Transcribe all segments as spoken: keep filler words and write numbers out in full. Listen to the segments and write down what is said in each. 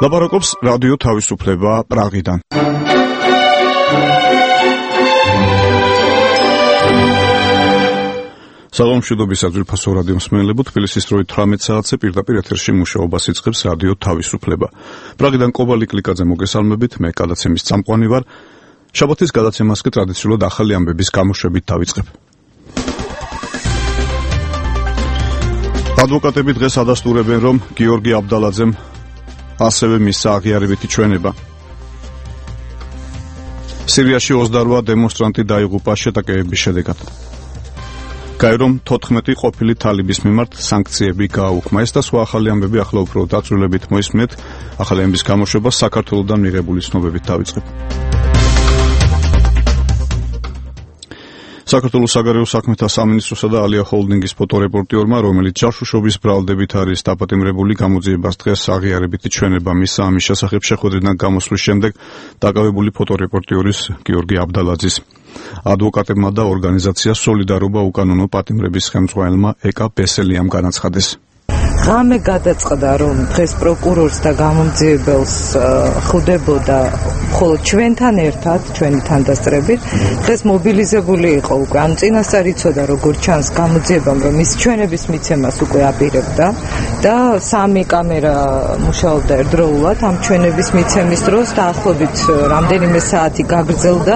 ლაპარაკობს რადიო თავისუფლება პრაღიდან. სალამ მშვიდობის საძვირფასო რადიო მსმენელებო, თბილისის დროით თვრამეტ საათზე პირდაპირ ეთერში მუშაობას იწყებს რადიო თავისუფლება. პრაღიდან კობალი კლიკაძე მოგესალმებით, მე გადაცემის წამყვანი ვარ. შაბათის გადაცემას კი ტრადიციულად ახალი ამბების გამოშვებით დავიწყებ. ადვოკატები დღეს ადასტურებენ, რომ გიორგი აბდალაძემ ასევე მისცა აღიარებითი ჩვენება. სირიაში ოცდაოთხ დემონსტრანტი დაიღუპა შეტაკებების შედეგად. გაირომ თოთხმეტი ყოფილი თალიბის მიმართ სანქციები გააუქმა. ეს და სხვა ახალი ამბები ახლა უფრო დაწვრილებით მოისმენთ. ახალი ამბების გამოშვება საქართველოსთან მიღებული ცნობებით დავიწყებ. საქართველოს საგარეო საქმეთა სამინისტროსა და ალია ჰოლდინგის ფოტორეპორტიორმა, რომელიც ჯაშუშობის ბრალდებით არის დაპატიმრებული, გამოძიებას დღეს აღიარებითი ჩვენება მისცა. ამის შესახებ შეხვედრიდან გამოსვლის შემდეგ დაკავებული ფოტორეპორტიორის გიორგი აბდალაძის ადვოკატებმა და ორგანიზაცია სოლიდარობა უკანონო პატიმრების ხელმძღვანელმა ეკა ბესელიამ განაცხადეს. ღამე გადაწყდა, რომ დღეს პროკურორს და გამომძიებელს ხვდებოდა მხოლოდ ჩვენთან ერთად, ჩვენი თანდასწრებით. დღეს მობილიზებული იყო უკვე, ანუ წინასწარ იცოდა, როგორც ჩანს გამოძიებამ, რომ ის ჩვენების მიცემას უკვე აპირებდა და სამი კამერა მუშაობდა ერთდროულად ამ ჩვენების მიცემის დროს, დაახლოებით რამდენიმე საათი გაგრძელდა.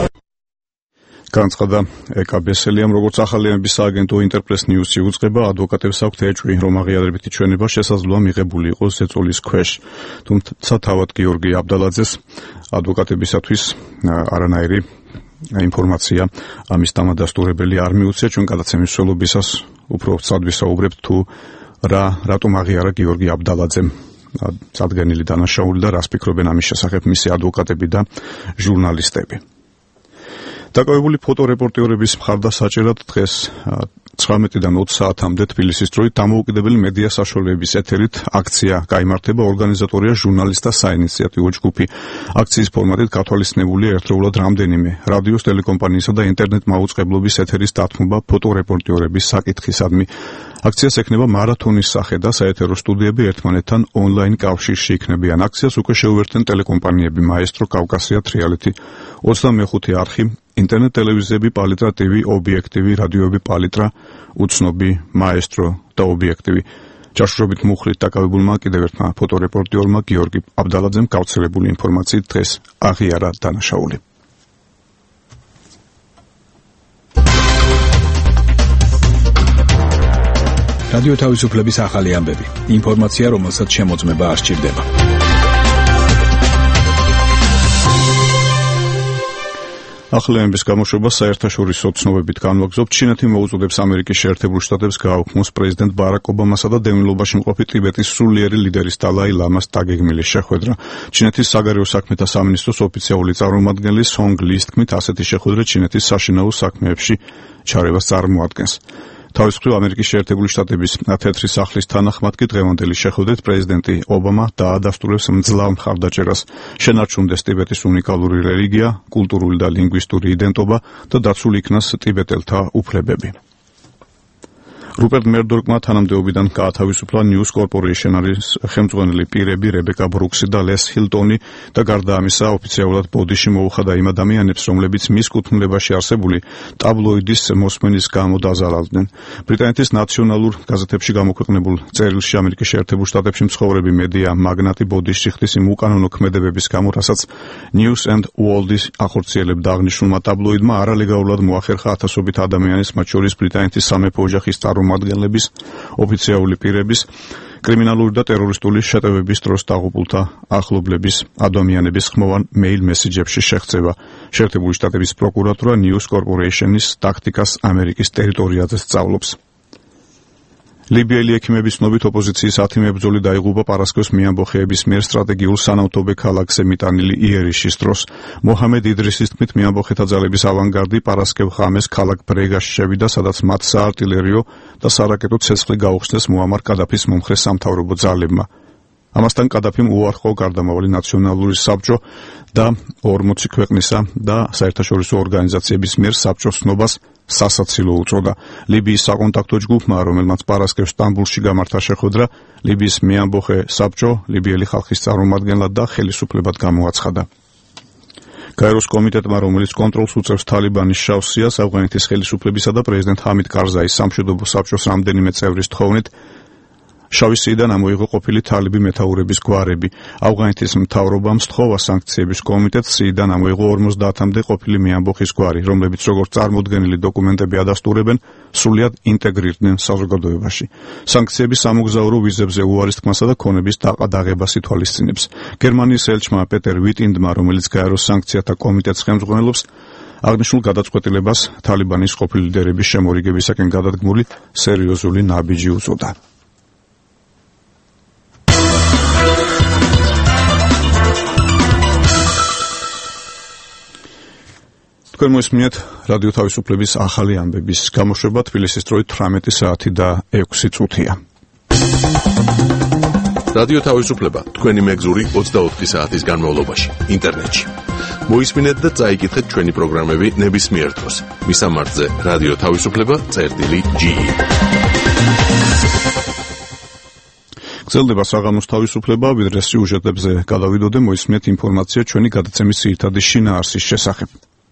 განაცხადა ეკა ბესელიამ, როგორც ახალი ამბების სააგენტო ინტერპრეს ნიუსი უწყება, ადვოკატებს აქვთ ეჭვი, რომ აღიარებითი ჩვენება შესაძლოა მიღებული იყოს ზეწოლის ქვეშ. თუმცა თავად გიორგი აბდალაძეს ადვოკატებისათვის არანაირი ინფორმაცია ამის დამადასტურებელი არ მიუცია. ჩვენ გადაცემის მსვლელობისას უფრო ცად ვისაუბრებთ თუ რა რატომ აღიარა გიორგი აბდალაძემ წარდგენილი დანაშაული და რას ფიქრობენ ამის შესახებ მისი ადვოკატები და ჟურნალისტები. დაკავებული ფოტორეპორტიორების მხარდასაჭერად დღეს ცხრამეტიდან ოცი საათამდე თბილისის დროით დამოუკიდებელი მედია საშუალებების ეთერით აქცია გაიმართება. ორგანიზატორია ჟურნალისტთა საინიციატივო ჯგუფი. აქციის ფორმატით გათვალისწინებულია ერთდროულად რამდენიმე რადიოს, ტელეკომპანიისა და ინტერნეტ მაუწყებლობის ეთერის დათმობა ფოტორეპორტიორების საკითხისადმი. აქციას ექნება მარათონის სახე და საეთერო სტუდიები ერთმანეთთან ონლაინ კავშირში იქნებიან. აქციას უკვე შეუერთდნენ ტელეკომპანიები მაესტრო, კავკასია, თრიალეთი, ოცდამეხუთე არხი, ინტერნეტ ტელევიზიები, პალიტრა ტივი, ობიექტივი, რადიოები, პალიტრა, უცნობი, მაესტრო და ობიექტივი. ჯაშუშობით მუხლით დაკავებულმა კიდევ ერთმა ფოტორეპორტიორმა გიორგი აბდალაძემ გავრცელებული ინფორმაციით დღეს აღიარა დანაშაული. რადიო თავისუფლების ახალი ამბები. ინფორმაცია, რომელსაც შემოწმება არ სჭირდება. ახალი ამბების გამოშვება საერთაშორისო ცნობებით განვაგრძობთ. ჩინეთი მოუწოდებს ამერიკის შეერთებულ შტატებს გააუქმოს პრეზიდენტ ბარაკ ობამასა და დევნილობაში მყოფი ტიბეტის სულიერი ლიდერის დალაი ლამას დაგეგმილი შეხვედრა. ჩინეთის საგარეო საქმეთა სამინისტროს ოფიციალური წარმომადგენელი სონგ ლის თქმით, ასეთი შეხვედრა ჩინეთის საშინაო საქმეებში ჩარევას წარმოადგენს. თავის მხრივ ამერიკის შეერთებული შტატების თეთრი სახლის თანახმად კი დღევანდელი შეხვედრით პრეზიდენტი ობამა დაადასტურებს მძლავრ მხარდაჭერას შენარჩუნდეს ტიბეტის უნიკალური რელიგია, კულტურული და ლინგვისტური იდენტობა და დაცული იქნას ტიბეტელთა უფლებები. რუპერტ მერდოკმა თანამდებობიდან გაათავისუფლა News Corporation-ის ხელმძღვანელი პირები რებეკა ბრუქსი და ლეს ჰილტონი და გარდა ამისა ოფიციალურად ბოდიში მოუხადა იმ ადამიანებს, რომლებიც მის კუთვნილებაში არსებული ტაბლოიდის მოსმენის გამო დაზარალდნენ. ბრიტანეთის ნაციონალურ გაზეთებში გამოქვეყნებულ წერილში ამერიკის შეერთებულ შტატებში მცხოვრები მედია მაგნატი ბოდიში ხდის იმ უკანონო ქმედებების გამო, რასაც News and World-ის ახორციელებდა. აღნიშნულმა ტაბლოიდმა არალეგალურად მოახერხა ათასობით ადამიანის, მათ შორის ბრიტანეთის სამეფო ოჯახის წარმომადგენლების, ოფიციალური პირების, კრიმინალური და ტერორისტული შეტევების დროს დაღუპულთა ახლობლების ადამიანების ხმოვან მეილ მესიჯებში შეღწევა. შეერთებული შტატების პროკურატურა News Corporation-ის ტაქტიკას ამერიკის ტერიტორიაზე სწავლობს. ლიბიელი ექიმების ცნობით ოპოზიციის ათი მებრძოლი დაიღუპა პარასკევს მიამბოხეების მიერ სტრატეგიულ სანავთობე ქალაქზე მიტანილი იერიშის დროს. მოჰამედ იდრისის თქმით, მიამბოხეთა ძალების ავანგარდი პარასკევ ღამეს ქალაქ ბრეგაში შევიდა, სადაც მათ საარტილერიო და სარაკეტო ცეცხლი გაუხსნეს მუამარ კადაფის მომხრე სამთავრობო ძალებმა. ამასთან კადაფიმ უარყო გარდამავალი ნაციონალური საბჭო და ორმოცი ქვეყნისა და საერთაშორისო ორგანიზაციების მიერ საბჭოს ცნობას სასაცილო უწოდა. ლიბიის საკონტაქტო ჯგუფმა, რომელმაც პარასკევს სტამბულში გამართა შეხვედრა, ლიბიის მეამბოხე საბჭო, ლიბიელი ხალხის წარმომადგენლად და ხელისუფლებად გამოაცხადა. გაეროს კომიტეტმა, რომელიც კონტროლს უწევს თალიბანის შავ სიას, ავღანეთის ხელისუფლებისა და პრეზიდენტ ჰამიდ კარზაის სამშვიდობო საბჭოს რამდენიმე წევრის თხოვნით შავი სიიდან ამოიღო ყოფილი თალიბი მეთაურების გვარები. ავღანეთის მთავრობამ სთხოვა სანქციების კომიტეტს სიიდან ამოიღო ორმოცდაათამდე ყოფილი მეამბოხის გვარი, რომლებიც როგორც წარმოდგენილი დოკუმენტები ადასტურებენ, სრულიად ინტეგრირდნენ საზოგადოებაში. სანქციები სამოგზაურო ვიზებზე უარის თქმასა და ქონების დაყადაღებას ითვალისწინებს. გერმანიის ელჩმა პეტერ ვიტინდმა, რომელიც გაეროს სანქციათა კომიტეტს ხელმძღვანელობს, აღნიშნულ გადაწყვეტილებას თალიბანის ყოფილი ლიდერების შემორიგებისაკენ გადადგმული სერიოზული ნაბიჯი უწოდა. თქვენ მოისმინეთ რადიო თავისუფლების ახალი ამბების გამოშვება თბილისის დროით თვრამეტი საათი და ექვსი წუთია. რადიო თავისუფლება თქვენი მეგზური ოცდაოთხი საათის განმავლობაში ინტერნეტში. მოისმინეთ და წაიკითხეთ ჩვენი პროგრამები ნებისმიერ დროს. მისამართზე რადიო თავისუფლება წერტილი ჯი. გრძელდება საღამოს თავისუფლება, ვიდრე სიუჟეტებზე გადავიდოდე, მოისმინეთ ინფორმაცია ჩვენი გადაცემის ძირითადი შინაარსის შესახებ.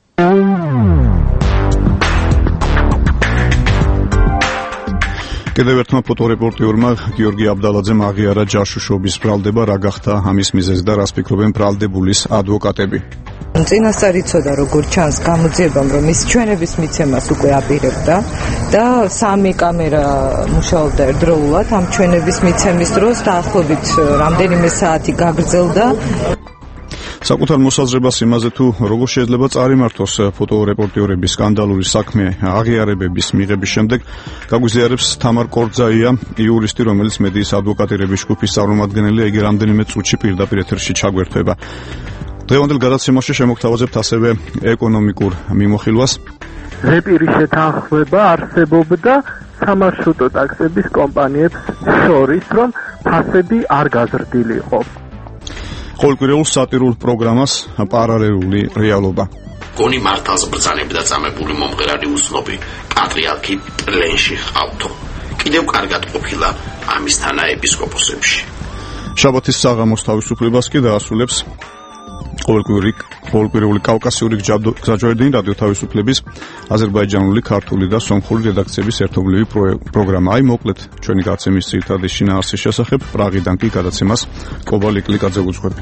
კიდევ ერთმა ფოტორეპორტიორმა გიორგი აბდალაძემ აღიარა ჯაშუშობის ბრალდება, რა გახდა ამის მიზეზი და რას ფიქრობენ ბრალდებულის ადვოკატები. წინასწარ იცოდა, როგორ ჩანს გამოძიებამ, რომ ის ჩვენების მიცემას უკვე აპირებდა და სამი კამერა მუშაობდა ერთდროულად ამ ჩვენების მიცემის დროს დაახლოებით რამდენიმე საათი გაგრძელდა. საკუთარ მოსაზრებას იმაზე თუ როგორ შეიძლება წარიმართოს ფოტორეპორტიორების სკანდალური საქმე აღიარებების მიღების შემდეგ გაგვიზიარებს თამარ კორძაია, იურისტი, რომელიც მედიის ადვოკატირების ჯგუფის წარმომადგენელია, იგი რამდენიმე წუთში პირდაპირ ეთერში ჩაგვერთვება. დღევანდელ გადაცემაში შემოგთავაზებთ ასევე ეკონომიკურ მიმოხილვას. ზეპირის შეთანხმება არსებობდა სამარშრუტო ტაქსების კომპანიებს შორის, რომ ფასები არ გაზრდილიყო. ყოველკვირეულ სატირულ პროგრამას პარალელური რეალობა. გონი მართალს ბრძანები და წამებული მომღერალი უსნობი პატრიარქი პლენში ყავთო. კიდევ კარგად ყოფილა ამის თანაეპისკოპოსებში. შაბათის საღამოს თავისუფლებას კი დაასრულებს ყოველკვირეული ყოველკვირეული კავკასიური გზაჯვარედინი რადიო თავისუფლების აზერბაიჯანული, ქართული და სომხური რედაქციების ერთობლივი პროგრამა. აი მოკლედ ჩვენი გადაცემის ძირითადი შინაარსის შესახებ, პრაღიდან კი გადაცემას კობალ იკლიკაძე უძღვები.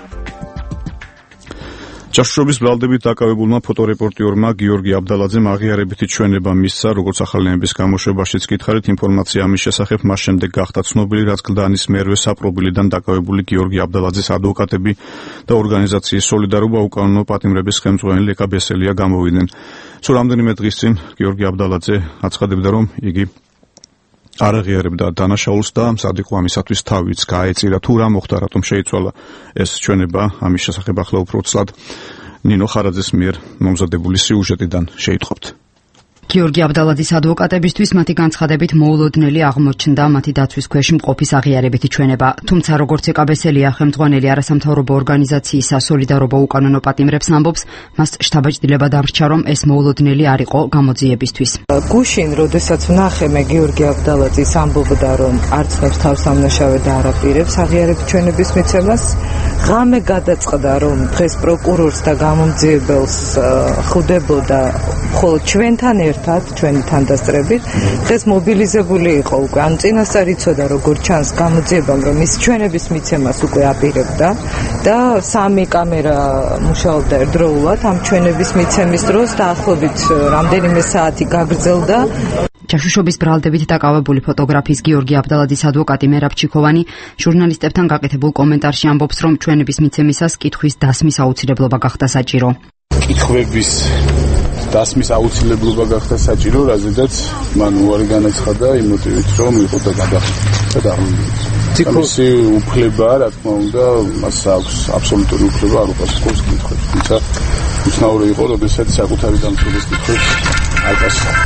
ჯაშუშობის ბრალდებით დაკავებულმა ფოტორეპორტიორმა გიორგი აბდალაძემ აღიარებითი ჩვენება მისცა, როგორც ახალი ამბების გამოშვებაშიც გითხარით, ინფორმაცია ამის შესახებ მას შემდეგ გახდა ცნობილი, რაც გლდანის მერვე საპრობილიდან დაკავებული გიორგი აბდალაძის ადვოკატები და ორგანიზაციის სოლიდარობა უკანონო პატიმრების ხელმძღვანელი ლეკა ბესელია გამოვიდნენ. სულ რამდენიმე დღის წინ გიორგი აბდალაძე აცხადებდა, რომ იგი არ აღიარებდა დანაშაულს და მზად იყო ამისათვის თავიც გაეწირა. თუ რა მოხდა, რატომ შეიცვალა ეს ჩვენება, ამის შესახებ ახლა უფრო ცლად ნინო ხარაძეს მიერ მომზადებული სიუჟეტიდან შეიტყობთ. გიორგი აბდალაძის ადვოკატებისთვის მათი განცხადებით მოულოდნელი აღმოჩნდა მათი დაცვის ქვეშ მყოფის აღიარებითი ჩვენება. თუმცა როგორც ეკაბესელია ხელმძღვანელი არასამთავრობო ორგანიზაციისა სოლიდარობა უკანონო პატიმრებს ამბობს, მას შთაბეჭდილება დარჩა, რომ ეს მოულოდნელი არ იყო გამოძიებისთვის. გუშინ, როდესაც ვნახე მე გიორგი აბდალაძის ამბობდა, რომ არ ცნობს თავს ამნაშავე და არ აპირებს აღიარებით ჩვენების მიცემას, ღამე გადაწყდა, რომ დღეს პროკურორს და გამომძიებელს ხვდებოდა მხოლოდ ჩვენთან ერთად, ჩვენი თანდასწრებით, დღეს მობილიზებული იყო უკვე. ან წინასწარ იცოდა, როგორ ჩანს გამოძიებამ, რომ ის ჩვენების მიცემას უკვე აპირებდა და სამი კამერა მუშაობდა ერთდროულად ამ ჩვენების მიცემის დროს დაახლოებით რამდენიმე საათი გაგრძელდა. ჯაშუშობის ბრალდებით დაკავებული ფოტოგრაფის გიორგი აბდალაძის ადვოკატი მერაბ ჩიქოვანი ჟურნალისტებთან გაკეთებულ კომენტარში ამბობს, რომ ჩვენების მიცემისას კითხვის დასმის აუცილებლობა გახდა საჭირო. კითხვების დასმის აუცილებლობა გახდა საჭირო, რაზედაც მან უარი განაცხადა იმ მოტივით, რომ იყო და გადახდა და ამისი უფლება, რა თქმა უნდა, მას აქვს აბსოლუტური უფლება არ უპასუხოს კითხვებს. თუმცა უცნაური იყო, როდესაც საკუთარი დამცველის კითხვებს არ პასუხობდა.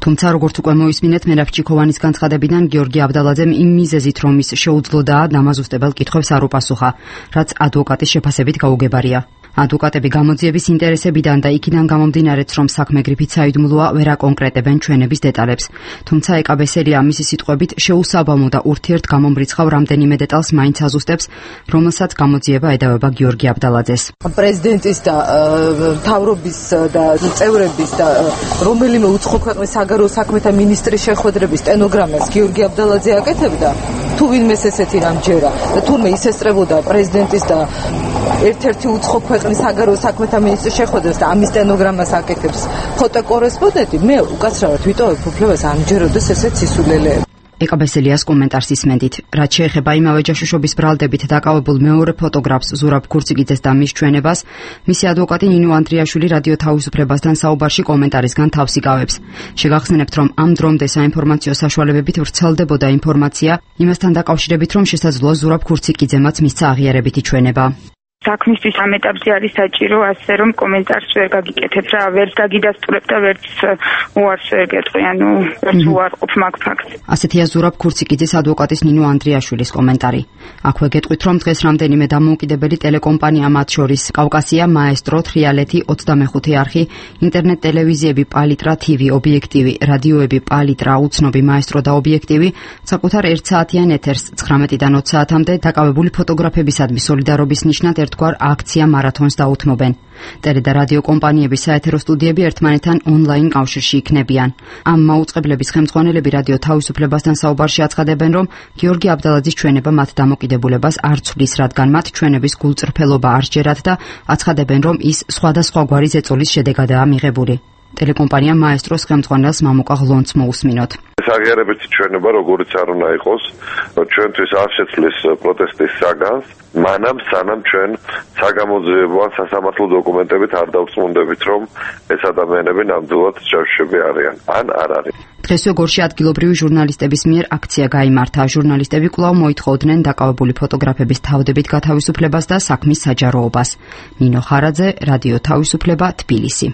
თუმცა როგორც უკვე მოისმინეთ მერაბჭიქოვანის განცხადებიდან გიორგი აბდალაძემ იმ მიზეზით რომ ის შეუძლოდაა დამაზუსტებელ კითხვებს არ უპასუხა, რაც ადვოკატის შეფასებით გაუგებარია. ადვოკატები გამოძიების ინტერესებიდან და იქიდან გამომდინარეც რომ საქმე გრიფით საიდუმლოა ვერ აკონკრეტებენ ჩვენების დეტალებს. თუმცა ეკაბესელია მისი სიტყვებით შეუსაბამო და ურთიერთგამომრიცხავ რამდენიმე დეტალს მაინც აზუსტებს, რომელსაც გამოძიება ედავება გიორგი აბდალაძეს. პრეზიდენტის და მთავრობის და წევრების და რომელიმე უცხო ქვეყნის საგარეო საქმეთა მინისტრის შეხვედრების სტენოგრამას გიორგი აბდალაძე აკეთებდა, თუ ვინმეს ესეთი რამ ჯერა და თურმე ის ესწრებოდა პრეზიდენტის და ერთ-ერთი უცხო ქვეყნის საგარეო საქმეთა მინისტრის შეხვედრას და ამის სტენოგრამას აკეთებს ფოტოკორესპონდენტი, მე უკაცრავად ვიტოვებ უფლებას ამჯეროდეს ესეთ სისულელეები. ეკაბესელიას კომენტარს ისმენდით. რაც შეეხება იმავე ჯაშუშობის ბრალდებით დაკავებულ მეორე ფოტოგრაფს ზურაბ ქურციკიძეს და მის ჩვენებას, მისი ადვოკატი ნინო ანდრიაშვილი რადიო თავისუფლებასთან საუბარში კომენტარისგან თავს იკავებს. შეგახსენებთ, რომ ამ დრომდე საინფორმაციო საშუალებებით ვრცელდებოდა ინფორმაცია იმასთან დაკავშირებით, რომ შესაძლოა ზურაბ ქურციკიძემაც მისცა აღიარებითი ჩვენება. საქმისთვის ამ ეტაპზე არის საჭირო ასე რომ კომენტარს ვერ გაგიკეთებ რა, ვერც გაგიდასტურებ და ვერც უარს ვერ გეტყვი, ანუ ვერც უარყოფ მაგ ფაქტს. ასეთია ზურაბ ქურციკიძის ადვოკატის ნინო ანდრიაშვილის კომენტარი. აქვე გეტყვით, რომ დღეს რამდენიმე დამოუკიდებელი ტელეკომპანია, მათ შორის კავკასია, მაესტრო, თრიალეთი, ოცდამეხუთე არხი, ინტერნეტ ტელევიზიები, პალიტრა, თივი, ობიექტივი, რადიოები, პალიტრა, უცნობი, მაესტრო და ობიექტივი, საკუთარ ერთ საათიან ეთერს ცხრამეტიდან ოცი საათამდე დაკავებული ფოტოგრაფებისადმი სოლიდარობის ნიშნად ერთგვარ აქცია მარათონს დაუთმობენ. ტელე და რადიო კომპანიების საეთერო სტუდიები ერთმანეთთან ონლაინ კავშირში იქნებიან. ამ მაუწყებლების ხელმძღვანელები რადიო თავისუფლებასთან საუბარში აცხადებენ, რომ გიორგი აბდალაძის ჩვენება მათ დამოკიდებულებას არ ცვლის, რადგან მათ ჩვენების გულწრფელობა არ სჯერათ და აცხადებენ, რომ ის სხვადასხვაგვარი ზეწოლის შედეგადაა მიღებული. ტელეკომპანია მაესტროს ხელმძღვანელს მამუკა ღლონც მოусმინოთ. ეს აღიარებითი ჩვენება როგორიც არ უნდა იყოს, ჩვენთვის არ შეცვლის პროტესტის საგანს, მანამ სანამ ჩვენ საგამოძიებო ან სასამართლო დოკუმენტებით არ დავწმუნდებით, რომ ეს ადამიანები ნამდვილად ჯაშუშები არიან, ან არ არის. დღესვე გორში ადგილობრივი ჟურნალისტების მიერ აქცია გაიმართა. ჟურნალისტები კვლავ მოითხოვდნენ დაკავებული ფოტოგრაფების თავდებით გათავისუფლებას და საქმის საჯაროობას. ნინო ხარაძე, რადიო თავისუფლება, თბილისი.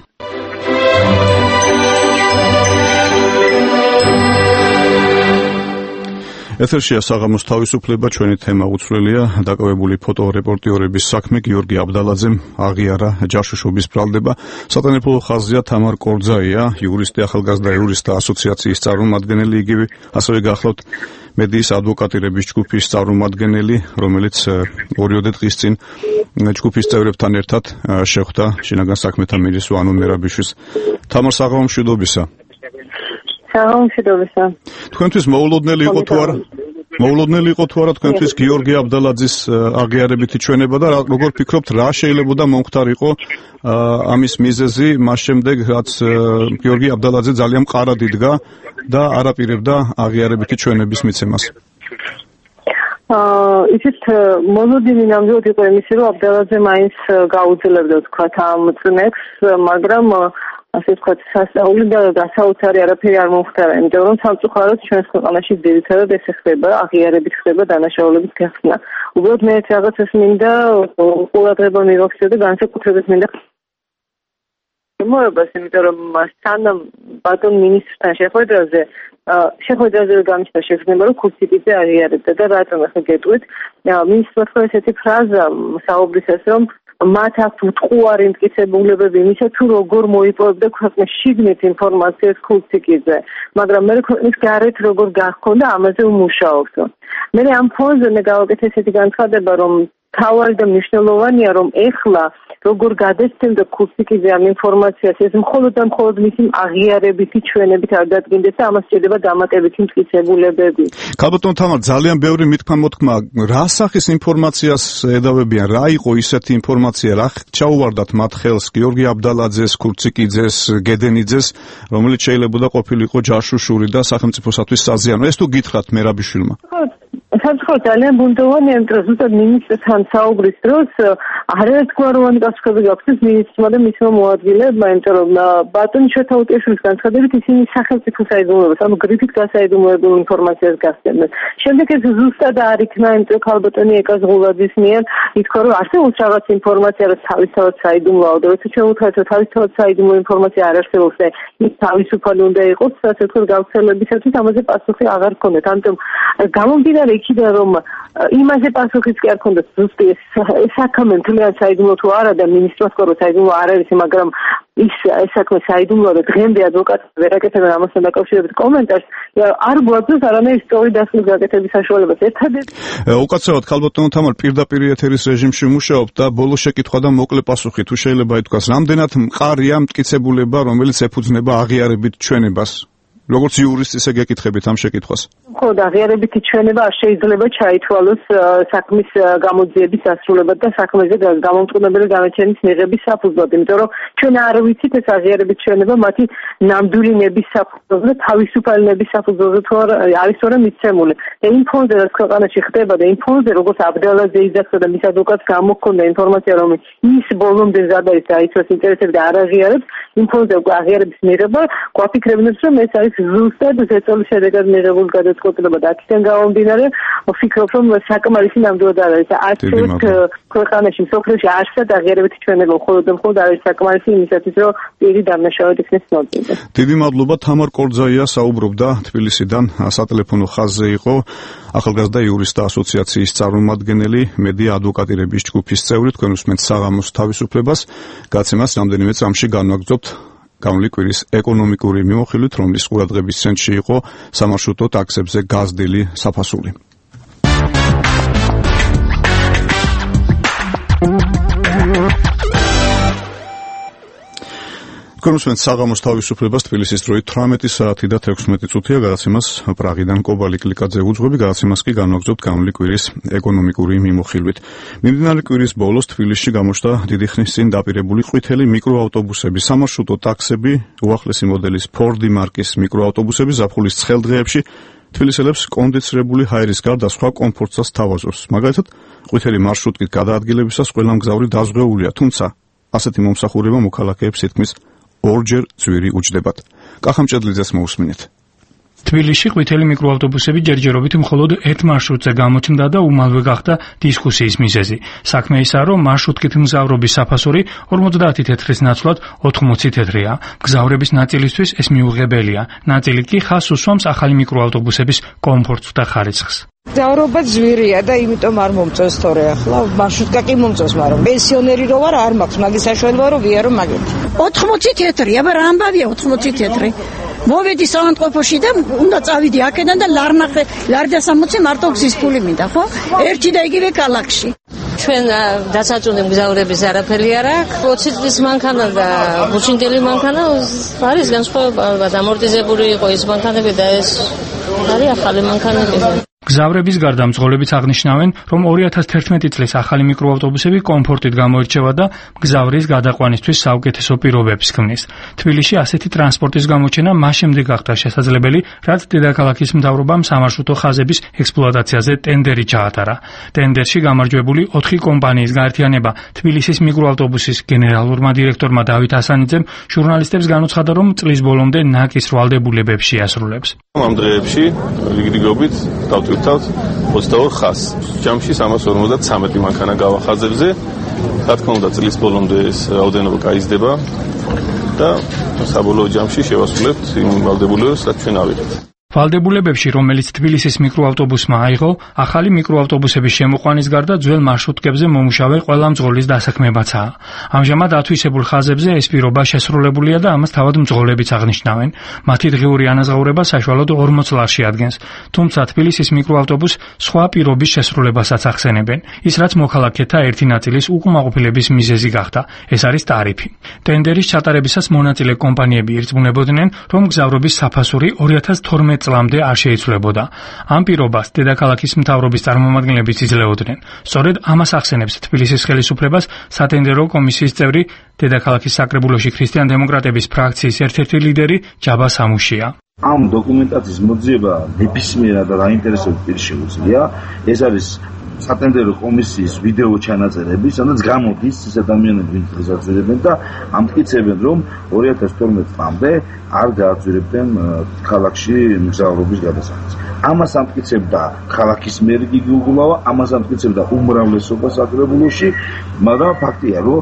ეთერშია საღამოს თავისუფლება, ჩვენი თემა უცვლელია დაკავებული ფოტორეპორტიორების საქმე გიორგი აბდალაძემ აღიარა ჯაშუშობის ბრალდება. სატელეფონო ხაზია თამარ კორძაია, იურისტი, ახალგაზრდა იურისტთა ასოციაციის წარმომადგენელი, იგივე ასევე გახლავთ მედიის ადვოკატირების ჯგუფის წარმომადგენელი, რომელიც ორიოდე დღის წინ ჯგუფის წევრებთან ერთად შეხვდა შინაგან საქმეთა მინისტრ ვანო მერაბიშვილს. თამარ, საღამომშვიდობისა. საღამომშვიდობისა. თქვენთვის მოულოდნელი იყო თუ არა? მოულოდნელი იყო თუ არა თქვენთვის გიორგი აბდალაძის აღიარებითი ჩვენება და როგორ ფიქრობთ, რა შეიძლებოდა მომხდარიყო ამის მიზეზი მას შემდეგ, რაც გიორგი აბდალაძე ძალიან მყარად იდგა და არაპირებდა აღიარებითი ჩვენების მიცემას? აა ისეთ მონოდინი ნამდვილად იყო იმისი, რომ აბდალაძე მაინც გაუძლებდა თქვათ ამ წნექს, მაგრამ ასე ვთქვათ, სასწაული და გასაოცარი არაფერი არ მომხდარა, იმიტომ რომ სამწუხაროდ ჩვენს ქვეყანაში ძირითადად ეს ხდება, აღიარებით ხდება დანაშაულების გახსნა. უბრალოდ მე რაღაცას მინდა ყურადღება მივაქციო და განსაკუთრებით მინდა მორებას, იმიტომ რომ სანამ ბატონ მინისტრთან შეხვედრაზე შეხვედრაზე გამიშთა შეგრძნება, რომ ქურციკიძე აღიარებდა და რატომ ახლა გეტყვით, მინისტრმა თქვა ესეთი ფრაზა საუბრისას, რომ მათ აქვს მტყუარი მტკიცებულებები იმისა, თუ როგორ მოიპოვებდა ქვეყნის შიგნით ინფორმაციას ქურციკიძე, მაგრამ მე ქვეყნის გარეთ როგორ გახონდა, ამაზე უმუშაობს. მე ამ ფონზე მე გავაკეთე ესეთი განცხადება, რომ თავარი და მნიშვნელოვანია, რომ ეხლა როგორ გადასცემდა ქურციკიძე ამ ინფორმაციას, ეს მხოლოდ და მხოლოდ მისი აღიარებითი ჩვენებით არ დადგინდეს და ამას სჭირდება დამატებითი მტკიცებულებები. ქალბატონ თამარ, ძალიან ბევრი მithქმა-მოთქმა, რა სახის ინფორმაციას ედავებიან, რა იყო ისეთი ინფორმაცია, რა ჩაუვარდათ მათ ხელს გიორგი აბდალაძეს, ქურციკიძეს, გედენიძეს, რომელიც შეიძლება ყოფილიყო ჯაშუშური და სახელმწიფოსათვის საზიანო. ეს თუ გითხრათ მერაბიშვილმა. სამწუხაროდ ძალიან ბუნდოვანია, იმიტომ რომ ზუსტად მინისტრთან საუბრის დროს არაერთგვაროვანი პასუხები გაქვთ მინისტრმა და მისმა მოადგილებმა, იმიტომ რომ ბატონი შოთაუტიაშვილის განცხადებით ისინი სახელმწიფო საიდუმლოებას, ანუ გრიფით გასაიდუმლოებულ ინფორმაციას გასცემდნენ. შემდეგ ეს ზუსტად არ იქნა, იმიტომ რომ ქალბატონი ეკას ღულაძის მიერ ითქვა, რომ არსებობს რაღაც ინფორმაცია, რაც თავისთავად საიდუმლოა, და როცა შემოვთქვათ, რომ თავისთავად საიდუმლო ინფორმაცია არ არსებობს და ის თავისუფალი უნდა იყოს, ასე ვთქვათ, გავრცელებისათვის ამაზე პასუხი აღარ ჰქონდათ. ამიტომ გამომდინარე იქიდან, რომ იმაზე პასუხიც კი არ ჰქონდათ, ზუსტი ეს საქმე მთლიან საიდუმლო თუ არა და მინისტრმა თქვა, რომ საიდუმლო არ არის, მაგრამ ის ეს საქმე საიდუმლოა და დღემდე ადვოკატები ვერ აკეთებენ ამასთან დაკავშირებით კომენტარს, არ გვაქვს არანაირი სწორი დასმის გაკეთების საშუალებას. ერთადერთი უკაცრავად ქალბატონო თამარ პირდაპირ ეთერის რეჟიმში მუშაობთ და ბოლო შეკითხვა და მოკლე პასუხი თუ შეიძლება ითქვას, რამდენად მყარია მტკიცებულება, რომელიც ეფუძნება აღიარებით ჩვენებას? როგორც იურისტი ესე გეკითხებით ამ შეკითხვას. ხო, აღიარებითი ჩვენება არ შეიძლება ჩაითვალოს საქმის გამოძიების დასრულებად და საქმეზე გამომწყობებელი განაჩენის მიღების საფუძვლად, იმიტომ რომ ჩვენ არ ვიცით ეს აღიარებით ჩვენება მათი ნამდვილი ნების საფუძველზე და თავისუფალი ნების საფუძველზე თუ არის თუ არა მიცემული. და იმ ფონზე რაც ქვეყანაში ხდება და იმ ფონზე როგორც აბდალაძე იძახდა და მის ადვოკატს გამოჰქონდა ინფორმაცია, რომ ის ბოლომდე მზად არის დაიცვას ინტერესები და არ აღიარებს, იმ ფონზე უკვე აღიარების მიღება გვაფიქრებინებს, რომ ეს არის ზუსტად ზეწოლის შედეგად მიღებულ გადაწყვეტილება და აქედან გამომდინარე ვფიქრობ, რომ საკმარისი ნამდვილად არ არის. არც ქვეყანაში, მსოფლიოში არსად აღიარებითი ჩვენება მხოლოდ და მხოლოდ არის საკმარისი იმისათვის, რომ პირი დამნაშავედ იქნეს ცნობილი. დიდი მადლობა. თამარ კორძაია საუბრობდა თბილისიდან, სატელეფონო ხაზზე იყო ახალგაზრდა იურისტთა ასოციაციის წარმომადგენელი, მედია ადვოკატირების ჯგუფის წევრი. თქვენ უსმენთ საღამოს თავისუფლებას. გაცემას რამდენიმე წამში განვაგრძობთ გამული კვირის ეკონომიკური მიმოხილვით, რომლის ყურადღების ცენტრში იყო სამარშრუტო ტაქსებზე გაზრდილი საფასური. თქვენ უსმენთ საღამოს თავისუფლებას, თბილისის დროით თვრამეტი საათი და თექვსმეტი წუთია. გადაცემას პრაღიდან კობალი კლიკაძე უძღვები, გადაცემას კი განვაგრძობთ გამული კვირის ეკონომიკური მიმოხილვით. მიმდინარე კვირის ბოლოს თბილისში გამოჩნდა დიდი ხნის წინ დაპირებული ყვითელი მიკროავტობუსები, სამარშრუტო ტაქსები, უახლესი მოდელის ფორდი მარკის მიკროავტობუსები ზაფხულის ცხელ დღეებში თბილისელებს კონდიცირებული ჰაერის გარდა სხვა კომფორტსაც თავაზობს. მაგალითად, ყვითელი მარშრუტით გადაადგილებისას ყველა მგზავრი დაზღვეულია, თუმცა ასეთი მომსახურება მოქალაქეებს თითქმის ორჯერ ძვირი უჯდებათ. კახამჭედლიძეს მოусმინეთ. თბილისში ყვითელი მიკროავტობუსები ჯერჯერობით მხოლოდ ერთ მარშრუტზე გამოჩნდა და უმალვე გახდა დისკუსიის მიზეზი. საქმე ისაა, რომ მარშრუტით მგზავრობის საფასური ორმოცდაათი თეთრის ნაცვლად ოთხმოცი თეთრია. მგზავრების ნაწილისთვის ეს მიუღებელია. ნაწილი კი ხაზს უსვამს ახალი მიკროავტობუსების კომფორტს და ხარისხს. მგზავრობა ძვირია და იმიტომ არ მომწონს თორე ახლა მარშრუტკა კი მომწონს, მაგრამ პენსიონერი რო ვარ არ მაქვს მაგის საშუალება რომ ვიარო მაგით. ოთხმოცი თეთრი, აბა რა ამბავია ოთხმოცი თეთრი. მოვედი საავადმყოფოში და უნდა წავიდი აქედან და ლარნახე ლარდასამოცი მარტო გზის ფული მინდა, ხო? ერთი და იგივე ქალაქში. ჩვენ დასაწუნე მგზავრების არაფერი არ აქვს. ოცი წლის მანქანა და ბუჩინდელი მანქანა არის განსხვავება, დამორტიზებული იყო ეს მანქანები და ეს არის ახალი მანქანები. მგზავრების გარდა მძღოლებიც აღნიშნავენ, რომ ორი ათას თერთმეტი წლის ახალი მიკროავტობუსები კომფორტით გამოირჩევა და მგზავრის გადაყვანისთვის საუკეთესო პირობებს ქმნის. თბილისში ასეთი ტრანსპორტის გამოჩენა მას შემდეგ გახდა შესაძლებელი, რაც დედაქალაქის მთავრობამ სამარშრუტო ხაზების ექსპლუატაციაზე ტენდერი ჩაატარა. ტენდერში გამარჯვებული ოთხი კომპანიის გაერთიანება თბილისის მიკროავტობუსის გენერალურმა დირექტორმა დავით ასანიძემ ჟურნალისტებს განუცხადა, რომ წლის ბოლომდე ნაკის ვალდებულებებს შეასრულებს. ამ დღეებში რიგრიგობით დავტვირთავთ ოცდაორ ხაზს. ჯამში სამას ორმოცდათრამეტი მანქანა გავახაზებზე. რა თქმა უნდა, წლის ბოლომდე ეს რაოდენობა გაიზრდება და საბოლოო ჯამში შევასრულებთ იმ ვალდებულებებს, რაც ჩვენ ავიღეთ. ვალდებულებებში, რომელიც თბილისის მიკროავტობუსმა აიღო, ახალი მიკროავტობუსების შემოყვანის გარდა ძველ მარშრუტკებზე მომუშავე ყველა მძღოლის დასაქმებაცაა. ამჟამად ათვისებულ ხაზებზე ეს პირობა შესრულებულია და ამას თავად მძღოლებიც აღნიშნავენ. მათი დღიური ანაზღაურება საშუალოდ ორმოც ლარში ადგენს. თუმცა თბილისის მიკროავტობუს სხვა პირობის შესრულებასაც ახსენებენ. ის რაც მოქალაქეთა ერთი ნაწილის უკმაყოფილების მიზეზი გახდა, ეს არის ტარიფი. ტენდერის ჩატარებისას მონაწილე კომპანიები ირწმუნებოდნენ, რომ მგზავრობის საფასური ორი ათას თორმეტი წლამდე არ შეიცვლებოდა. ამ პირობას დედაქალაქის მთავრობის წარმომადგენლები იძლეოდნენ. სწორედ ამას ახსენებს თბილისის ხელისუფლებას სატენდერო კომისიის წევრი დედაქალაქის საკრებულოში ქრისტიან-დემოკრატების ფრაქციის ერთ-ერთი ლიდერი ჯაბა სამუშია. ამ დოკუმენტაციის მოძიება ნებისმიერად და დაინტერესებულ პირს შეუძლია. ეს არის სატენდერო კომისიის ვიდეო ჩანაწერები, სადაც გამოდის ის ადამიანები, ვინც ეზაძვირებენ და ამტკიცებენ, რომ ორი ათას თორმეტ წლამდე არ გააძვირებდნენ ქალაქში მგზავრობის გადასახადს. ამას ამტკიცებდა ქალაქის მერი გიგი უგულავა, ამას ამტკიცებდა უმრავლესობა საკრებულოში, მაგრამ ფაქტია, რომ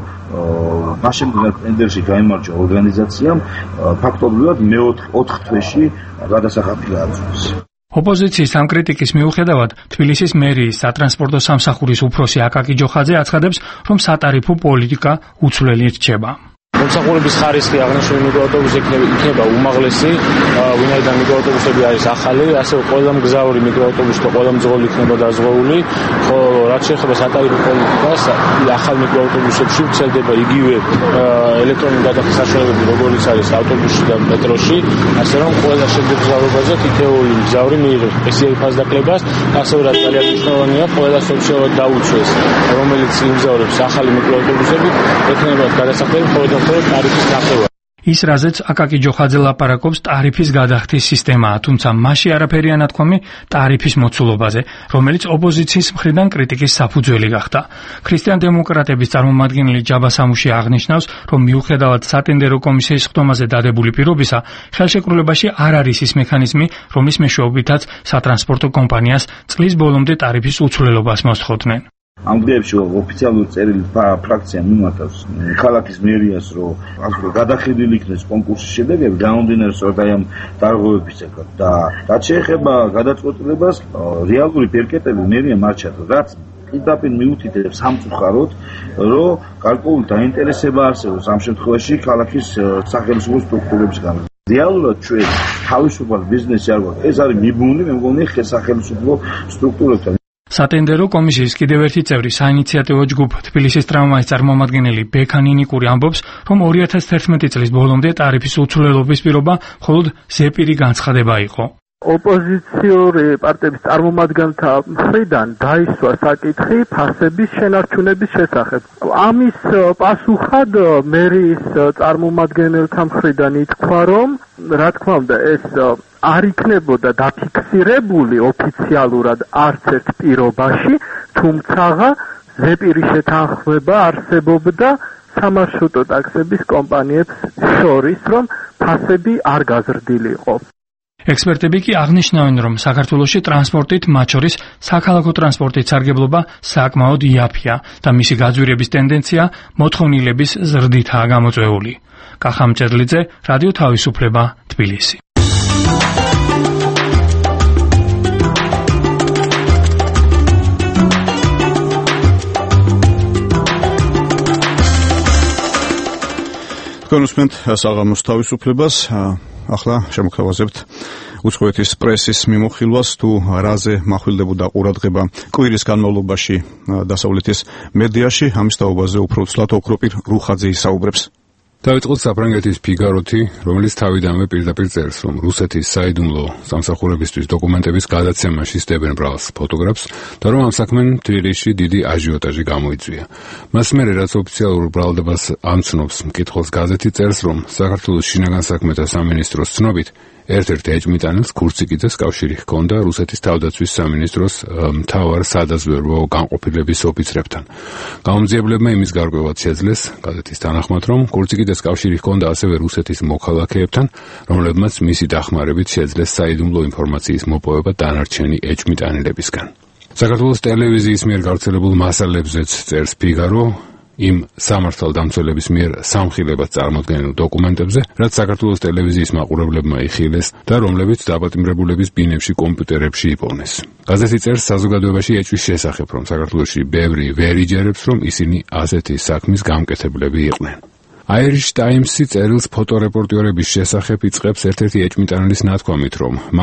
მაშინ ტენდერში გაიმარჯვა ორგანიზაციამ ფაქტობრივად მეოთხე თვეში გადასახადი გააძვირეს. ოპოზიციის ამ კრიტიკის მიუხედავად, თბილისის მერიის სატრანსპორტო სამსახურის უფროსი აკაკი ჯოხაძე აცხადებს, რომ სატარიფო პოლიტიკა უცვლელი რჩება. მომსახურების ხარისხი აღნიშნული მიკროავტობუსი იქნება უმაღლესი, ვინაიდან მიკროავტობუსები არის ახალი, ასევე ყველა მგზავრი მიკროავტობუსი და ყველა მძღოლი იქნება დაზღვეული, ხოლო რაც შეეხება სატარიფო პოლიტიკას, ახალ მიკროავტობუსებში ვრცელდება იგივე ელექტრონული გადახდის საშუალებები, როგორიც არის ავტობუსში და მეტროში, ასე რომ ყველა შედეგ მგზავრობაზე თითოეული მგზავრი მიიღებს სპეციალურ ფასდაკლებას, ასევე რაც ძალიან მნიშვნელოვანია, ყველა სოციალურად დაუწეს, რომელიც იმგზავრებს ახალი მიკროავტობუსებით, ექნება გადასახადები მხოლოდ ტარიფის ნახევა. ის რაზეც აკაკი ჯოხაძე ლაპარაკობს ტარიფის გადახდის სისტემაა, თუმცა მასში არაფერია ნათქვამი ტარიფის მოცულობაზე, რომელიც ოპოზიციის მხრიდან კრიტიკის საფუძველი გახდა. ქრისტიან-დემოკრატების წარმომადგენელი ჯაბა სამუშია აღნიშნავს, რომ მიუხედავად სატენდერო კომისიის ხდომაზე დადებული პირობისა, ხელშეკრულებაში არ არის ის მექანიზმი, რომლის მეშვეობითაც სატრანსპორტო კომპანიას წლის ბოლომდე ტარიფის უცვლელობას მოსთხოვდნენ. ამ დღეებში ოფიციალური წერილი ფრაქცია მიმართავს ქალაქის მერიას, რომ გადახედული იქნეს კონკურსის შედეგები, გამომდინარე სწორედ აი ამ დარღვევებისგან და რაც შეეხება გადაწყვეტილებას, რეალური პერკეტები მერიამ არ ჩადო, რაც პირდაპირ მიუთითებს სამწუხაროდ, რომ გარკვეული დაინტერესება არსებობს ამ შემთხვევაში ქალაქის სახელმწიფო სტრუქტურებისგან. რეალურად ჩვენ თავისუფალ ბიზნესი არ გვაქვს, ეს არის მიბმული, მე მგონი სახელმწიფო სტრუქტურებთან. სატენდერო კომისიის კიდევ ერთი წევრი საინიციატივო ჯგუფ თბილისის ტრამვაის წარმომადგენელი ბექანინიკური ამბობს, რომ ორი ათას თერთმეტი წლის ბოლომდე ტარიფის უცვლელობის პირობა მხოლოდ ზეპირი განცხადება იყო. ოპოზიციური პარტიების წარმომადგენელთა მხრიდან დაისვა საკითხი ფასების შენარჩუნების შესახებ. ამის პასუხად მერიის წარმომადგენელთა მხრიდან ითქვა, რომ რა თქმა უნდა ეს არ იქნებოდა დაფიქსირებული ოფიციალურად არც ერთ პირობაში, თუმცა ზეპირი შეთანხმება არსებობდა სამარშრუტო ტაქსების კომპანიებს შორის, რომ ფასები არ გაზრდილიყო. ექსპერტები კი აღნიშნავენ, რომ საქართველოში ტრანსპორტით, მათ შორის საქალაქო ტრანსპორტით სარგებლობა საკმაოდ იაფია და მისი გაძვირების ტენდენცია მოთხოვნილების ზრდითაა გამოწვეული. კახა მჭედლიძე, რადიო თავისუფლება, თბილისი. თქვენ უსმენთ საღამოს თავისუფლებას, ახლა შემოგთავაზებთ უცხოეთის პრესის მიმოხილვას, თუ რაზე מחვილდებოდა ყურადღება კვირის განმავლობაში დასავლეთის მედიაში, ამის თაობაზე უფრო ცლად ოქროპირ რუხაძე ისაუბრებს. დავიწყოთ საფრანგეთის ფიგაროთი, რომელიც თავიდანვე პირდაპირ წერს, რომ რუსეთის საიდუმლო სამსახურებისთვის დოკუმენტების გადაცემაში სდებენ ბრალს ფოტოგრაფს და რომ ამ საქმენ თბილისში დიდი აჟიოტაჟი გამოიწვია. მას მერე, რაც ოფიციალურ ბრალდებას ამცნობს მკითხველს გაზეთი, წერს, რომ საქართველოს შინაგან საქმეთა სამინისტროს ცნობით ერთ-ერთ ეჭმიტანილს ქურციკიძეს კავშირი ჰქონდა რუსეთის თავდაცვის სამინისტროს მთავარ სადაზვერვო განყოფილების ოფიცრებთან. გამომძიებლებმა იმის გარკვევად შეძლეს, გაზეთის თანახმად, რომ ქურციკიძეს კავშირი ჰქონდა ასევე რუსეთის მოქალაქეებთან, რომლებმაც მისი დახმარებით შეძლეს საიდუმლო ინფორმაციის მოპოვება დანარჩენი ეჭმიტანილებისგან. საქართველოს ტელევიზიის მიერ გავრცელებულ მასალებზეც წერს ფიგარო, იმ სამართალდამცველების მიერ სამხილებად წარმოდგენილ დოკუმენტებზე, რაც საქართველოს ტელევიზიის მაყურებლებმა იხილეს და რომლებიც დაპატიმრებულების ბინებში კომპიუტერებში იპოვნეს. გაზეთი წერს საზოგადოებაში ეჭვის შესახებ, რომ საქართველოში ბევრი ვერ იჯერებს, რომ ისინი ასეთი საქმის გამკეთებლები იყვნენ. Irish Times-ი წერილს ფოტორეპორტიორების შესახებ იწყებს ერთ-ერთი ეჭმიტანილის ნათქვამით, რომ მათ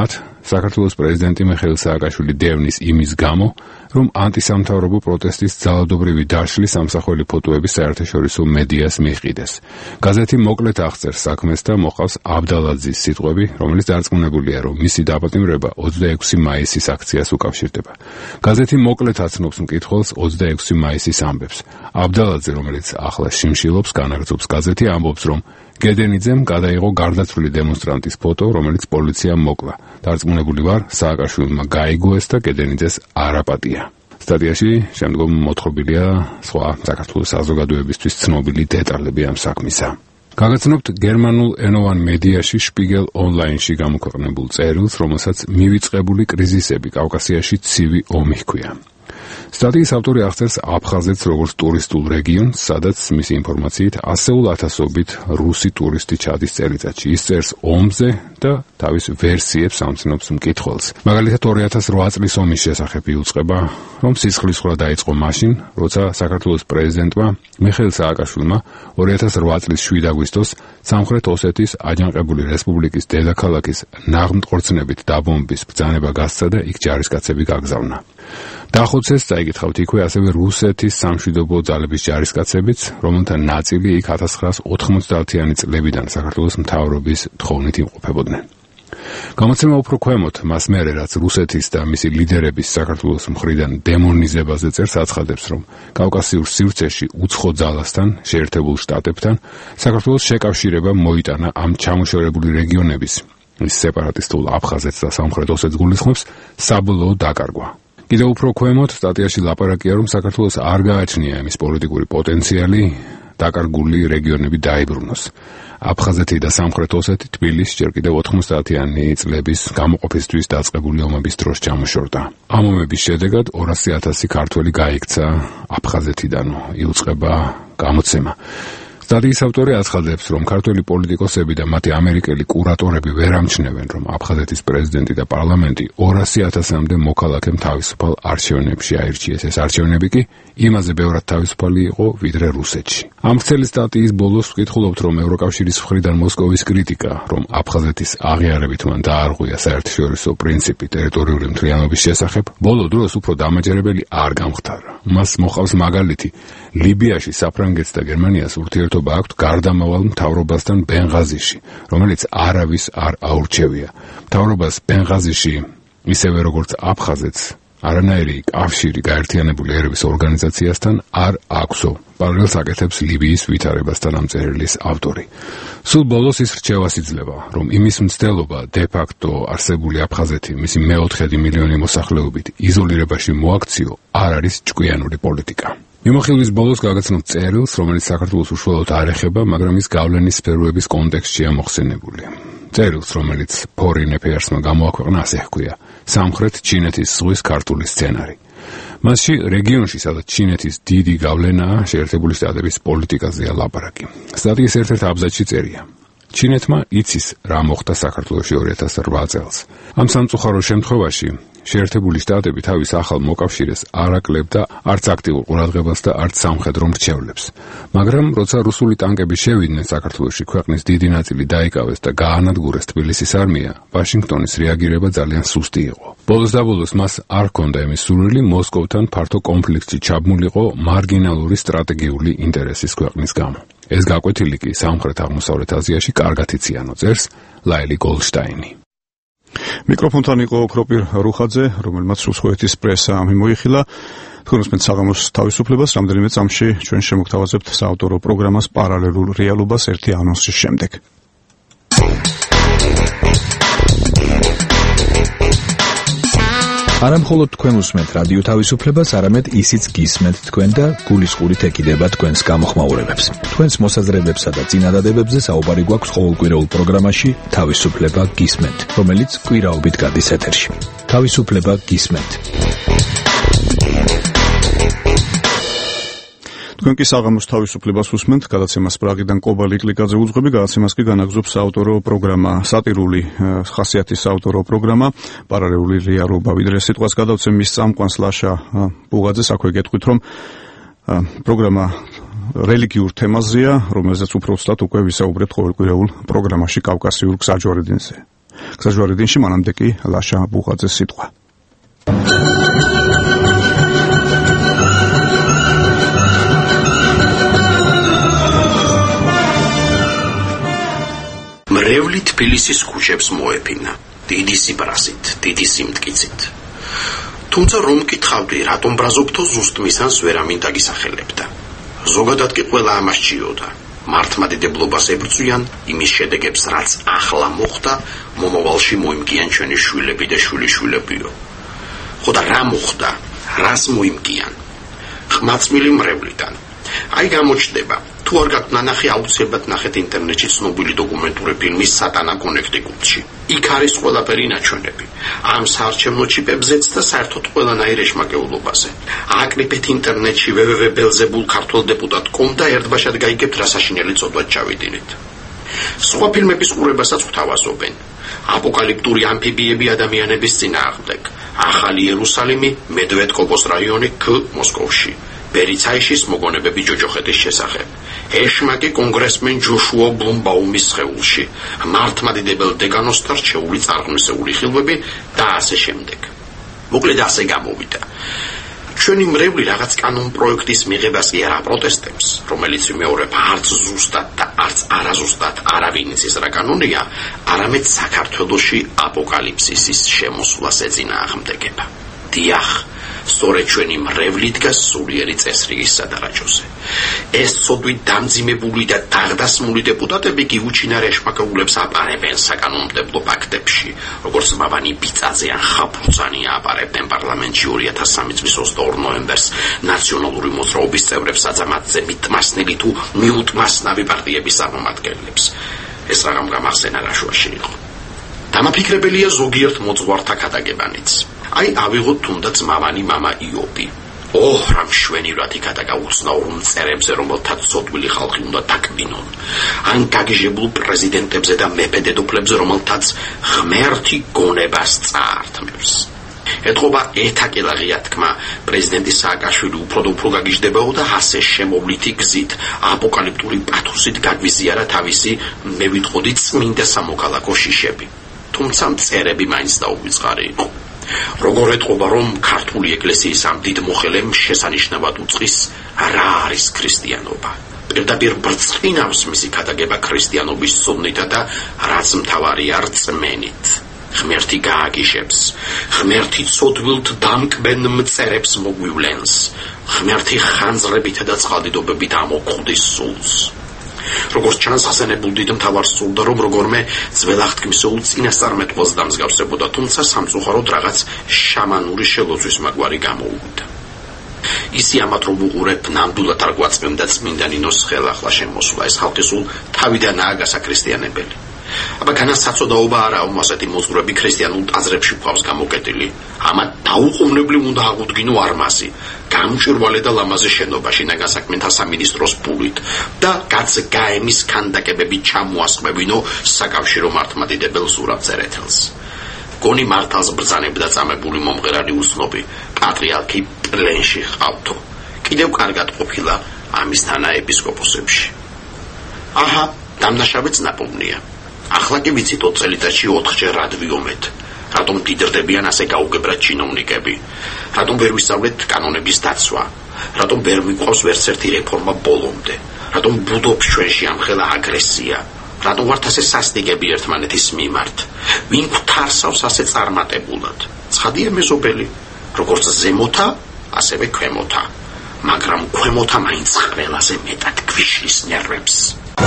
საქართველოს პრეზიდენტი მიხეილ სააკაშვილი დევნის იმის გამო, რომ ანტისამთავრობო პროტესტის ძალადობრივი დაშლის სამსახველი ფოტოები საერთაშორისო მედიას მიჰყიდეს. გაზეთი მოკლედ აღწერს საქმეს და მოყავს აბდალაძის სიტყვები, რომელიც დარწმუნებულია, რომ მისი დაპატიმრება ოცდაექვსი მაისის აქციას უკავშირდება. გაზეთი მოკლედ აცნობს მკითხველს ოცდაექვსი მაისის ამბებს. აბდალაძე, რომელიც ახლა შიმშილობს, განაგრძობს გაზეთი, ამბობს, რომ გედენიძემ გადაიღო გარდაცვლილი დემონსტრანტის ფოტო, რომელიც პოლიციამ მოკლა. დარწმუნებული ვარ, სააკაშვილმა გაიგო ეს და გედენიძეს არ აპატია. სტატიაში შემდგომ მოთხრობილია სხვა საქართველოს საზოგადოებისთვის ცნობილი დეტალები ამ საქმისა. გაგაცნობთ გერმანულ ენოვან მედიაში შპიგელ ონლაინში გამოქვეყნებულ წერილს, რომელსაც მივიწყებული კრიზისები კავკასიაში ცივი ომი ჰქვია. სტატიის ავტორი აღწერს აფხაზეთს როგორც ტურისტულ რეგიონს, სადაც მისი ინფორმაციით ასეულ ათასობით რუსი ტურისტი ჩადის წელიწადში. ის წერს ომზე და თავის ვერსიებს ამცნობს მკითხველს. მაგალითად ორი ათას რვა წლის ომის შესახებ იუწყება, რომ სისხლისღვრა დაიწყო მაშინ, როცა საქართველოს პრეზიდენტმა მიხეილ სააკაშვილმა ორი ათას რვა წლის შვიდ აგვისტოს სამხრეთ ოსეთის აჯანყებული რესპუბლიკის დედაქალაქის ნაღმტყორცნებით დაბომბვის ბრძანება გასცა და იქ ჯარისკაცები გაგზავნა. დახოცეს წაიკითხავთ იქვე ასევე რუსეთის სამშვიდობო ძალების ჯარისკაცებიც, რომელთა ნაწილი იქ ათას ცხრაას ოთხმოცდაათიანი წლებიდან საქართველოს მთავრობის თხოვნით იმყოფებოდნენ. გამოცემა უფრო ქვემოთ მას მერე, რაც რუსეთის და მისი ლიდერების საქართველოს მხრიდან დემონიზებაზე წერს, აცხადებს, რომ კავკასიურ სივრცეში უცხო ძალასთან, შეერთებულ შტატებთან საქართველოს შეკავშირება მოიტანა ამ ჩამოშორებული რეგიონების, ის სეპარატისტულ აფხაზეთს და სამხრეთ ოსეთს გულისხმობს, საბოლოო დაკარგვა. კიდევ უფრო ქვემოთ სტატიაში ლაპარაკია, რომ საქართველოს არ გააჩნია იმის პოლიტიკური პოტენციალი დაკარგული რეგიონები დაიბრუნოს. აფხაზეთი და სამხრეთ ოსეთი თბილისს ჯერ კიდევ ოთხმოცდაათიანი წლების გამოყოფისთვის დაწყებული ომების დროს ჩამოშორდა. ამ ომების შედეგად ორასი ათასი ქართველი გაიქცა აფხაზეთიდან, იუწყება გამოცემა. სტატიის ავტორი აცხადებს, რომ ქართველი პოლიტიკოსები და მათი ამერიკელი კურატორები ვერ ამჩნევენ, რომ აფხაზეთის პრეზიდენტი და პარლამენტი ორასი ათასამდე მოქალაქემ თავისუფალ არჩევნებში აირჩიეს. ეს არჩევნები კი იმაზე ბევრად თავისუფალი იყო, ვიდრე რუსეთში. ამ ვრცელი სტატიის ბოლოს ვკითხულობთ, რომ ევროკავშირის მხრიდან მოსკოვის კრიტიკა, რომ აფხაზეთის აღიარებით მან დაარღვია საერთაშორისო პრინციპი ტერიტორიული მთლიანობის შესახებ, ბოლო დროს უფრო დამაჯერებელი არ გამხდარა. მას მოყავს მაგალითი, ლიბიაში საფრანგეთს და გერმანიას ურთიერთობა აქვთ გარდამავალ მთავრობასთან ბენღაზიში, რომელიც არავის არ აურჩევია. მთავრობას ბენღაზიში, ისევე როგორც აფხაზეთს, არანაირი კავშირი გაერთიანებული ერების ორგანიზაციასთან არ აქვსო. პარალელს აკეთებს ლიბიის ვითარებასთან ამ წერილის ავტორი. სულ ბოლოს ის რჩევას იძლევა, რომ იმის მცდელობა დე-ფაქტო არსებული აფხაზეთი მისი მეოთხედი მილიონი მოსახლეობით იზოლირებაში მოაქციო არ არის ჭკვიანური პოლიტიკა. მიმოხილვის ბოლოს გაგაცნობთ წერილს, რომელიც საქართველოს უშუალოდ არ ეხება, მაგრამ ის გავლენის სფეროების კონტექსტშია მოხსენებული. წერილს, რომელიც Foreign Affairs-მა გამოაქვეყნა, ასე ჰქვია: სამხრეთ ჩინეთის ზღვის ქართული სცენარი. მასში რეგიონში, სადაც ჩინეთის დიდი გავლენაა, შეერთებული შტატების პოლიტიკაზეა ლაპარაკი. სტატიის ერთ-ერთ აბზაცში წერია: ჩინეთმა იცის, რა მოხდა საქართველოში ორი ათას რვა წელს. ამ სამწუხარო შემთხვევაში შეერთებული შტატები თავის ახალ მოკავშირეს არ აკლებდა არც აქტიურ ყურადღებას და არც სამხედრო მრჩევლებს. მაგრამ როცა რუსული ტანკები შევიდნენ საქართველოში, ქვეყნის დიდი ნაწილი დაიკავეს და გაანადგურეს თბილისის არმია, ვაშინგტონის რეაგირება ძალიან სუსტი იყო. ბოლოს და ბოლოს მას არ ჰქონდა იმის სურვილი მოსკოვთან ფართო კონფლიქტში ჩაბმულიყო მარგინალური სტრატეგიული ინტერესის ქვეყნის გამო. ეს გაკვეთილი კი სამხრეთ-აღმოსავლეთ აზიაში კარგად იციანო, წერს ლაილი გოლშტაინი. მიკროფონთან იყო ოქროპირ რუხაძე, რომელმაც რუსეთის პრესა მიმოიხილა. თქვენ უსმენთ საღამოს თავისუფლებას, რამდენიმე წამში ჩვენ შემოგთავაზებთ საავტორო პროგრამას პარალელურ რეალობას ერთი ანონსის შემდეგ. არა მხოლოდ თქვენ უსმენთ რადიო თავისუფლებას, არამედ ისიც გისმენთ თქვენ და გულისყურით ეკიდება თქვენს გამოხმაურებებს. თქვენს მოსაზრებებსა და წინადადებებზე საუბარი გვაქვს ყოველკვირეულ პროგრამაში თავისუფლება გისმენთ, რომელიც კვირაობით გადის ეთერში. თავისუფლება გისმენთ. თქვენ კი საღამოს თავისუფლებას უსმენთ, გადაცემას პრაღიდან კობალი კლიკაძე უძღვები, გადაცემას კი განაგზობს საავტორო პროგრამა, სატირული ხასიათის საავტორო პროგრამა, პარალელური რეალობა. ვიდრე სიტყვას გადავცემ მის წამყვანს ლაშა ბუღაძეს, აქვე გეტყვით, რომ პროგრამა რელიგიურ თემაზეა, რომელზეც უფრო უცბად უკვე ვისაუბრებთ ყოველკვირეულ პროგრამაში კავკასიურ გზაჯვარედინზე. გზაჯვარედინში მანამდე კი ლაშა ბუღაძეს სიტყვა. მრევლი თბილისის ქუჩებს მოეფინა, დიდი სიბრასით, დიდი სიმტკიცით. თუმცა რომ მკითხავდი, რატომ ბრაზობთო ზუსტ მისანს ვერ ამინდა გისახელებდა. ზოგადად კი ყველა ამას ჭიოდა. მართლმადიდებლობას ებრძვიან იმის შედეგებს, რაც ახლა მოხდა, მომავალში მოიმკიან ჩვენი შვილები და შვილიშვილებიო. ხოდა რა მოხდა? რას მოიმკიან? ხმაწმილი მრევლიდან. აი გამოჩნდება, თუ არ გაქვთ ნანახი, აუცილებლად ნახეთ ინტერნეტში ცნობილი დოკუმენტური ფილმის სატანა კონექტიკულში. იქ არის ყველაფერი ნაჩვენები. ამ საარჩევნო ჩიპებზეც და საერთოდ ყველანაირ ეშმაკეულობაზე. ააკრიფეთ ინტერნეტში double-u double-u double-u τελεία ბელზებულ ქართულ დეპუტატ τελεία კომ და ერთბაშად გაიგებთ რა საშინელი წოდვად ჩავიდინით. სხვა ფილმების ყურებასაც გვთავაზობენ. აპოკალიპტური ამფიბიები ადამიანების წინააღმდეგ. ახალი იერუსალიმი, მედვედკოპოს რაიონი, K მოსკოვში. ბერიცაიშის მოგონებები ჯოჯოხეთის შესახებ. ეშმაკი კონგრესმენ ჯოშუა ბლუმბაუმის სხეულში. მართლმადიდებელ დეგანოსთა რჩეული წარღვნისეული ხილვები და ასე შემდეგ. მოკლედ ასე გამოვიდა. ჩვენი მრევლი რაღაც კანონ პროექტის მიღებას კი არ აპროტესტებს, რომელიც ვიმეორებ არც ზუსტად და არც არაზუსტად არავინ იცის რა კანონია, არამედ საქართველოში აპოკალიფსისის შემოსვლას ეწინააღმდეგება. დიახ, სწორედ ჩვენი მრევლი დგას სულიერი წესრიგის სადარაჯოზე. ეს ცოდვით დამძიმებული და დაღდასმული დეპუტატები კი უჩინარ ეშმაკეულებს აპარებენ საკანონმდებლო ფაქტებში, როგორც მავანი ბიწაზე ან ხაფუძანი აპარებდნენ პარლამენტში ორი ათას სამი წლის ოცდაორ ნოემბერს ნაციონალური მოძრაობის წევრებს საძამათზე მიტმასნილი თუ მიუტმასნავი პარტიების წარმომადგენლებს. ეს რამ გამახსენა რაშუაში იყო. დამაფიქრებელია ზოგიერთ მოძღვართა ქადაგებანიც. აი ავიღოთ თუნდაც მამანი მამა იობი. ოჰ, რა მშვენივრად იქადაგა უცნაურ მწერებზე, რომელთაც ცოდვილი ხალხი უნდა დაკბინონ. ან გაგიჟებულ პრეზიდენტებზე და მეფე-დედოფლებზე, რომელთაც ღმერთი გონებას წაართმევს. ეთყობა ეთაკელაღია თქმა, პრეზიდენტი სააკაშვილი უფრო და უფრო გაგიჟდებაო და ასე შემოვლითი გზით, აპოკალიპტური პათოსით გაგვიზიარა თავისი, მე ვიტყოდი, წმინდა სამოქალაქო შიშები. თუმცა მწერები მაინც დაუვიწყარი იყო. როგორ ეთყობა, რომ ქართული ეკლესიის ამ დიდ მოხელემ შესანიშნავად უწყის რა არის ქრისტიანობა. პირდაპირ ბრწყინავს მისი ქადაგება ქრისტიანობის ცოდნითა და რაც მთავარია რწმენით. ღმერთი გააგიშებს, ღმერთი ცოდვილთ დამკბენ მწერებს მოგვივლენს, ღმერთი ხანძრებითა და წყალდიდობებით ამოკვდის სულს. როგორც ჩანს, ხსენებულ დიდ მთავარს სურდა, რომ როგორმე ძველაღთქმისეულ წინასწარმეტყველს დამსგავსებოდა, თუმცა სამწუხაროდ რაღაც შამანური შელოცვის მაგვარი გამოუვიდა. ისი ამათ რომ უყურებ, ნამდვილად არ გვაწმენდა წმინდა ნინოს ხელახლა შემოსვლა. ეს ხალხი სულ თავიდანაა გასაქრისტიანებელი. აბა განასაცოდაობა არაა, რომ ასეთი მოძღვრები ქრისტიანულ ტაძრებში გვყავს გამოკეტილი. ამათ დაუყოვნებლივ უნდა აღუდგინო არმაზი, გამჭვირვალე და ლამაზი შენობაში ნაგასაქმეთა სამინისტროს პულით და კაც გაემის ქანდაკებები ჩამოასხმევინო საკავშირო მართლმადიდებელ სურათწერეთელს. გონი მართალს ბრძანებდა წამებული მომღერალი უცნობი პატრიარქი პლენში ჰყავთო. კიდევ კარგად ყოფილა ამისთანა ეპისკოპოსებში. აჰა, დამნაშავეც ნაპოვნია. ახლა კი ვიცით ოთხ წელიწადში ოთხჯერ რად ვიომეთ. რატომ დიდრდებიან ასე გაუგებრად ჩინოვნიკები? რატომ ვერ ვისწავლეთ კანონების დაცვა? რატომ ვერ მიყვავს ვერც ერთი რეფორმა ბოლომდე? რატომ ბუდობს ჩვენში ამხელა აგრესია? რატომ ვართ ასე სასტიკები ერთმანეთის მიმართ? ვინ გვთარსავს ასე წარმატებულად? ცხადია მეზობელი, როგორც ზემოთა, ასევე ქვემოთა, მაგრამ ქვემოთა მაინც ყველაზე მეტად გვიშლის ნერვებს.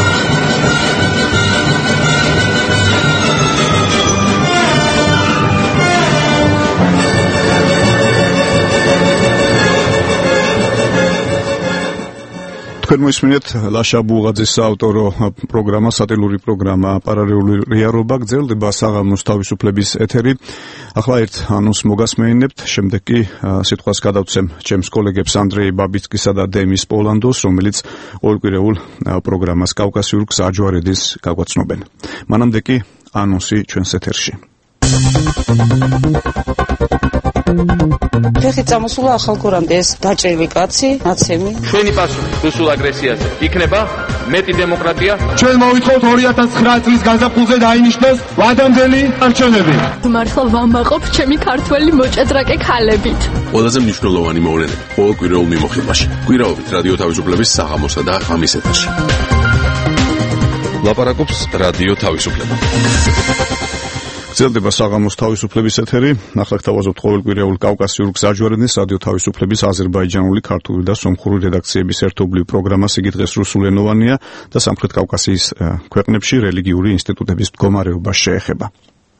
თქვენ მოისმინეთ ლაშა ბუღაძის საავტორო პროგრამა, სატელური პროგრამა პარალელური რეალობა, გრძელდება საღამოს თავისუფლების ეთერი. ახლა ერთ ანონს მოგასმენინებთ, შემდეგ კი სიტყვას გადავცემ ჩემს კოლეგებს ანდრეი ბაბიცკისა და დემის პოლანდოს, რომელიც ორკვირეულ პროგრამას კავკასიურ გზაჯვარედის გაგვაცნობენ. მანამდე კი ანონსი ჩვენს ეთერში. ფეხი წამოსულა ახალგორამდე ეს დაჭერილი კაცი, ნაცემი. ჩვენი პასუხი რუსულ აგრესიაზე იქნება მეტი დემოკრატია. ჩვენ მოვითხოვთ ორი ათას ცხრა წლის გაზაფხულზე დაინიშნოს ვადამდელი არჩევნები. მართლა ვამაყობ ჩემი ქართველი მოჭადრაკე ქალებით. ყველაზე მნიშვნელოვანი მოვლენები ყოველ კვირაულ მიმოხილვაში. კვირაობით რადიო თავისუფლების საღამოსა და ღამის ეთერში. ლაპარაკობს რადიო თავისუფლება. გრძელდება საღამოს თავისუფლების ეთერი. ახლა გთავაზობთ ყოველკვირეულ კავკასიურ გზაჯვარედის რადიო თავისუფლების აზერბაიჯანული, ქართული და სომხური რედაქციების ერთობლივ პროგრამას. იგი დღეს რუსულენოვანია და სამხრეთ კავკასიის ქვეყნებში რელიგიური ინსტიტუტების მდგომარეობას შეეხება.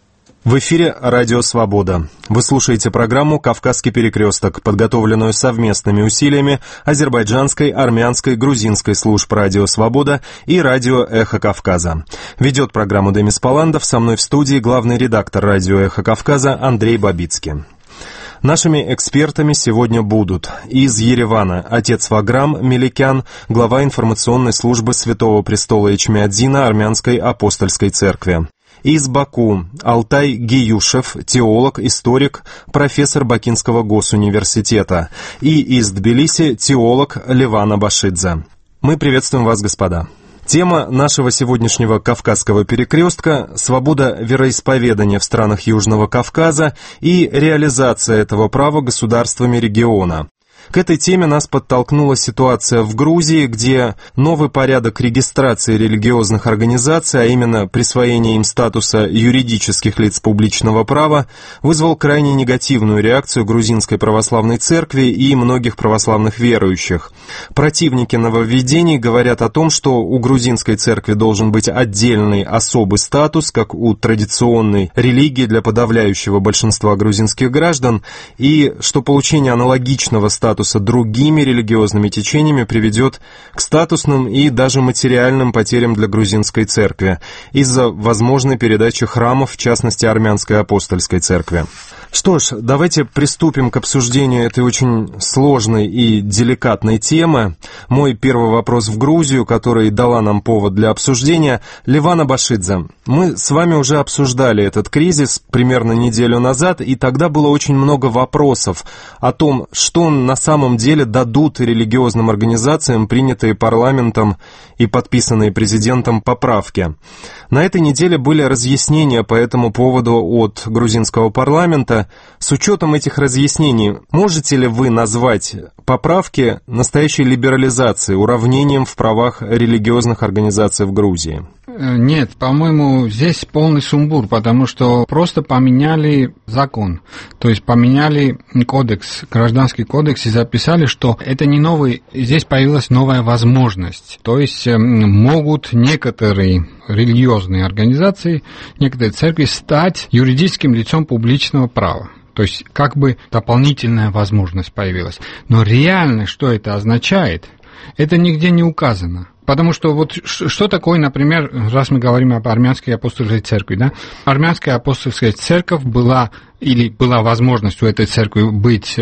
В эфире «Радио Свобода». Вы слушаете программу «Кавказский перекресток», подготовленную совместными усилиями азербайджанской, армянской, грузинской служб «Радио Свобода» и «Радио Эхо Кавказа». Ведет программу Демис Паландов, со мной в студии главный редактор «Радио Эхо Кавказа» Андрей Бабицкий. Нашими экспертами сегодня будут из Еревана отец Ваграм Меликян, глава информационной службы Святого Престола Эчмиадзина Армянской апостольской церкви. Из Баку Алтай Гиюшев, теолог, историк, профессор Бакинского госуниверситета. И из Тбилиси теолог Левана Башидзе. Мы приветствуем вас, господа. Тема нашего сегодняшнего Кавказского перекрестка – свобода вероисповедания в странах Южного Кавказа и реализация этого права государствами региона. К этой теме нас подтолкнула ситуация в Грузии, где новый порядок регистрации религиозных организаций, а именно присвоение им статуса юридических лиц публичного права, вызвал крайне негативную реакцию грузинской православной церкви и многих православных верующих. Противники нововведений говорят о том, что у грузинской церкви должен быть отдельный особый статус, как у традиционной религии для подавляющего большинства грузинских граждан, и что получение аналогичного статуса другими религиозными течениями приведет к статусным и даже материальным потерям для грузинской церкви из-за возможной передачи храмов, в частности армянской апостольской церкви. Что ж, давайте приступим к обсуждению этой очень сложной и деликатной темы. Мой первый вопрос в Грузию, который дала нам повод для обсуждения. Левана Башидзе, мы с вами уже обсуждали этот кризис примерно неделю назад, и тогда было очень много вопросов о том, что на самом деле дадут религиозным организациям принятые парламентом и подписанные президентом поправки. На этой неделе были разъяснения по этому поводу от грузинского парламента. С учетом этих разъяснений, можете ли вы назвать поправки настоящей либерализацией, уравнением в правах религиозных организаций в Грузии? Нет, по-моему, здесь полный сумбур, потому что просто поменяли закон, то есть поменяли кодекс, гражданский кодекс, и записали, что это не новый, здесь появилась новая возможность, то есть могут некоторые религиозные организации, некоторые церкви стать юридическим лицом публичного права. То есть как бы дополнительная возможность появилась. Но реально, что это означает, это нигде не указано. Потому что вот что такое, например, раз мы говорим об армянской апостольской церкви, да? Армянская апостольская церковь была, или была возможность у этой церкви быть э,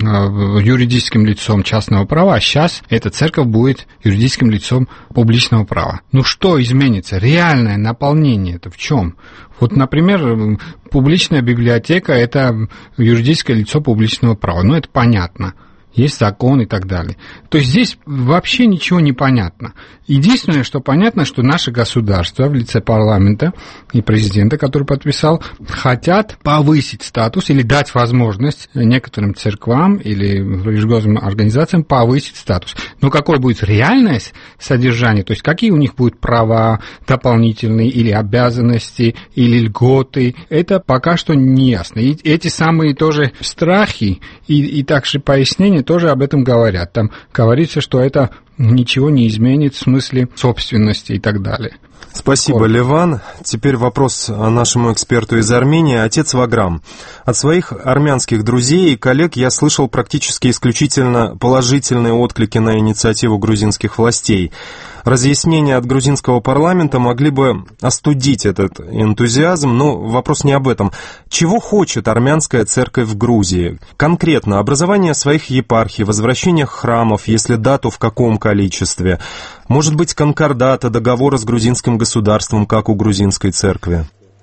юридическим лицом частного права, а сейчас эта церковь будет юридическим лицом публичного права. Ну что изменится? Реальное наполнение это в чем? Вот, например, публичная библиотека – это юридическое лицо публичного права. Ну, это понятно. Есть закон и так далее. То есть здесь вообще ничего не понятно. Единственное, что понятно, что наше государство в лице парламента и президента, который подписал, хотят повысить статус или дать возможность некоторым церквам или религиозным организациям повысить статус. Но какое будет реальное содержание, то есть какие у них будут права дополнительные или обязанности, или льготы, это пока что не ясно. И эти самые тоже страхи и, и также пояснения тоже об этом говорят. Там говорится, что это ничего не изменит в смысле собственности и так далее. Спасибо, Леван. Теперь вопрос нашему эксперту из Армении, отец Ваграм. От своих армянских друзей и коллег я слышал практически исключительно положительные отклики на инициативу грузинских властей. Разъяснения от грузинского парламента могли бы остудить этот энтузиазм, но вопрос не об этом. Чего хочет армянская церковь в Грузии? Конкретно, образование своих епархий, возвращение храмов, если да, то в каком количестве? Может быть, конкордата, договора с грузинским государством, как у грузинской церкви?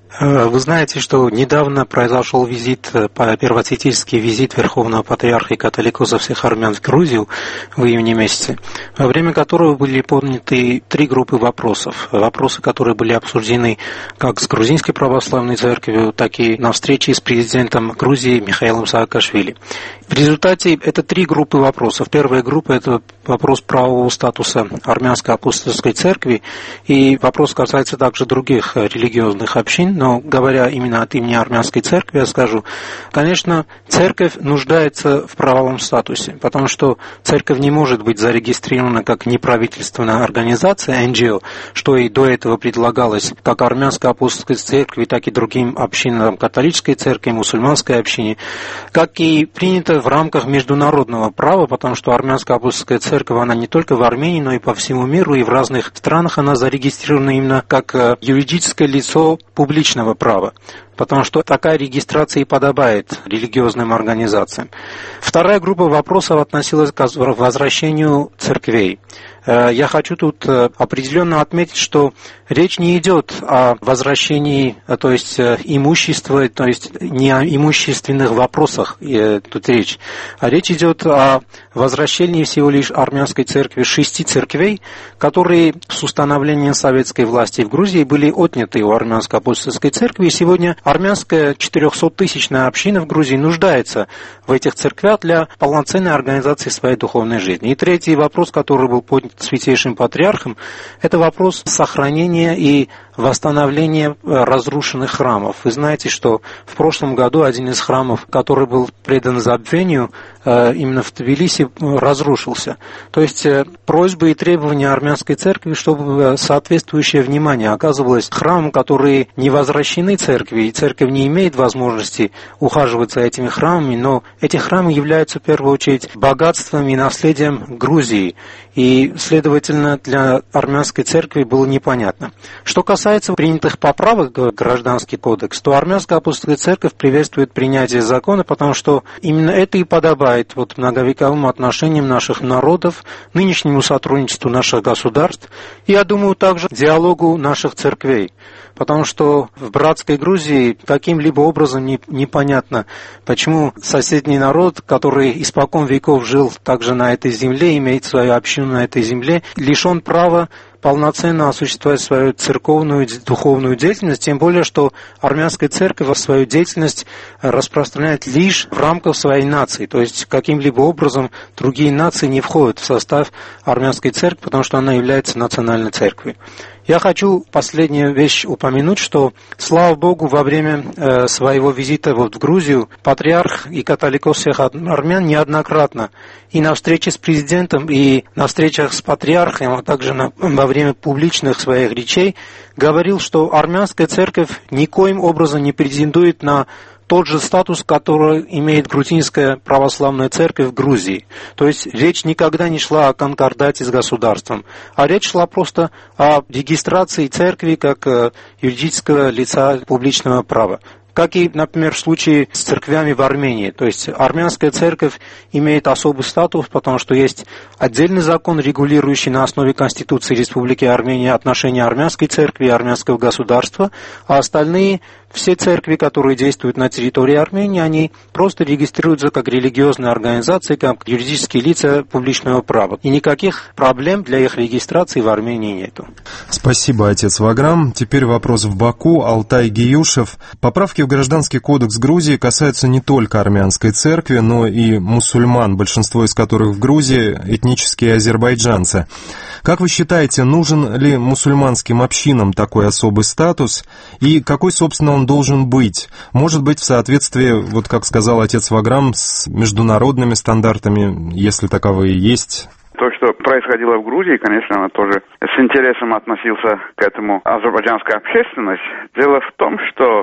Вы знаете, что недавно произошел визит, первосвятительский визит Верховного Патриарха и католикосов всех армян в Грузию в июне месяце, во время которого были подняты три группы вопросов. Вопросы, которые были обсуждены как с Грузинской Православной Церковью, так и на встрече с президентом Грузии Михаилом Саакашвили. В результате это три группы вопросов. Первая группа – это вопрос правового статуса Армянской апостольской церкви, и вопрос касается также других религиозных общин, но говоря именно от имени Армянской церкви, я скажу, конечно, церковь нуждается в правовом статусе, потому что церковь не может быть зарегистрирована как неправительственная организация, эн джи о, что и до этого предлагалось как Армянской апостольской церкви, так и другим общинам, католической церкви, мусульманской общине, как и принято в рамках международного права, потому что Армянская апостольская церковь, она не только в Армении, но и по всему миру, и в разных странах она зарегистрирована именно как юридическое лицо публичного права, потому что такая регистрация и подобает религиозным организациям. Вторая группа вопросов относилась к возвращению церквей. Я хочу тут определенно отметить, что речь не идет о возвращении, то есть имущества, то есть не о имущественных вопросах тут речь, а речь идет о возвращении всего лишь армянской церкви шести церквей, которые с установлением советской власти в Грузии были отняты у Армянской апостольской церкви, и сегодня армянская четырехсоттысячная община в Грузии нуждается в этих церквях для полноценной организации своей духовной жизни. И третий вопрос, который был поднят Святейшим Патриархом, это вопрос сохранения и восстановления разрушенных храмов. Вы знаете, что в прошлом году один из храмов, который был предан забвению, именно в Тбилиси разрушился. То есть просьбы и требования армянской церкви, чтобы соответствующее внимание оказывалось храмам, которые не возвращены церкви, и церковь не имеет возможности ухаживать за этими храмами, но эти храмы являются в первую очередь богатством и наследием Грузии, и, следовательно, для армянской церкви было непонятно. Что касается принятых поправок в Гражданский кодекс, то Армянская апостольская церковь приветствует принятие закона, потому что именно это и подобает вот многовековым отношениям наших народов, нынешнему сотрудничеству наших государств, и, я думаю, также диалогу наших церквей. Потому что в братской Грузии каким-либо образом не, непонятно, почему соседний народ, который испокон веков жил также на этой земле, имеет свою общину на этой земле, лишен права полноценно осуществлять свою церковную духовную деятельность, тем более, что армянская церковь свою деятельность распространяет лишь в рамках своей нации, то есть каким-либо образом другие нации не входят в состав армянской церкви, потому что она является национальной церковью. Я хочу последнюю вещь упомянуть, что, слава Богу, во время э, своего визита вот в Грузию патриарх и католикос всех армян неоднократно и на встрече с президентом, и на встречах с патриархом, а также на, во время публичных своих речей говорил, что армянская церковь никоим образом не претендует на тот же статус, который имеет грузинская православная церковь в Грузии. То есть речь никогда не шла о конкордате с государством, а речь шла просто о регистрации церкви как юридического лица публичного права. Как и, например, в случае с церквями в Армении. То есть армянская церковь имеет особый статус, потому что есть отдельный закон, регулирующий на основе Конституции Республики Армения отношения армянской церкви и армянского государства, а остальные, все церкви, которые действуют на территории Армении, они просто регистрируются как религиозные организации, как юридические лица публичного права. И никаких проблем для их регистрации в Армении нету. Спасибо, отец Ваграм. Теперь вопрос в Баку. Алтай Гиюшев. Поправки в Гражданский кодекс Грузии касаются не только армянской церкви, но и мусульман, большинство из которых в Грузии этнические азербайджанцы. Как вы считаете, нужен ли мусульманским общинам такой особый статус и какой, собственно, он должен быть? Может быть, в соответствии, вот как сказал отец Ваграм, с международными стандартами, если таковые есть? То, что происходило в Грузии, конечно, она тоже с интересом относился к этому азербайджанская общественность. Дело в том, что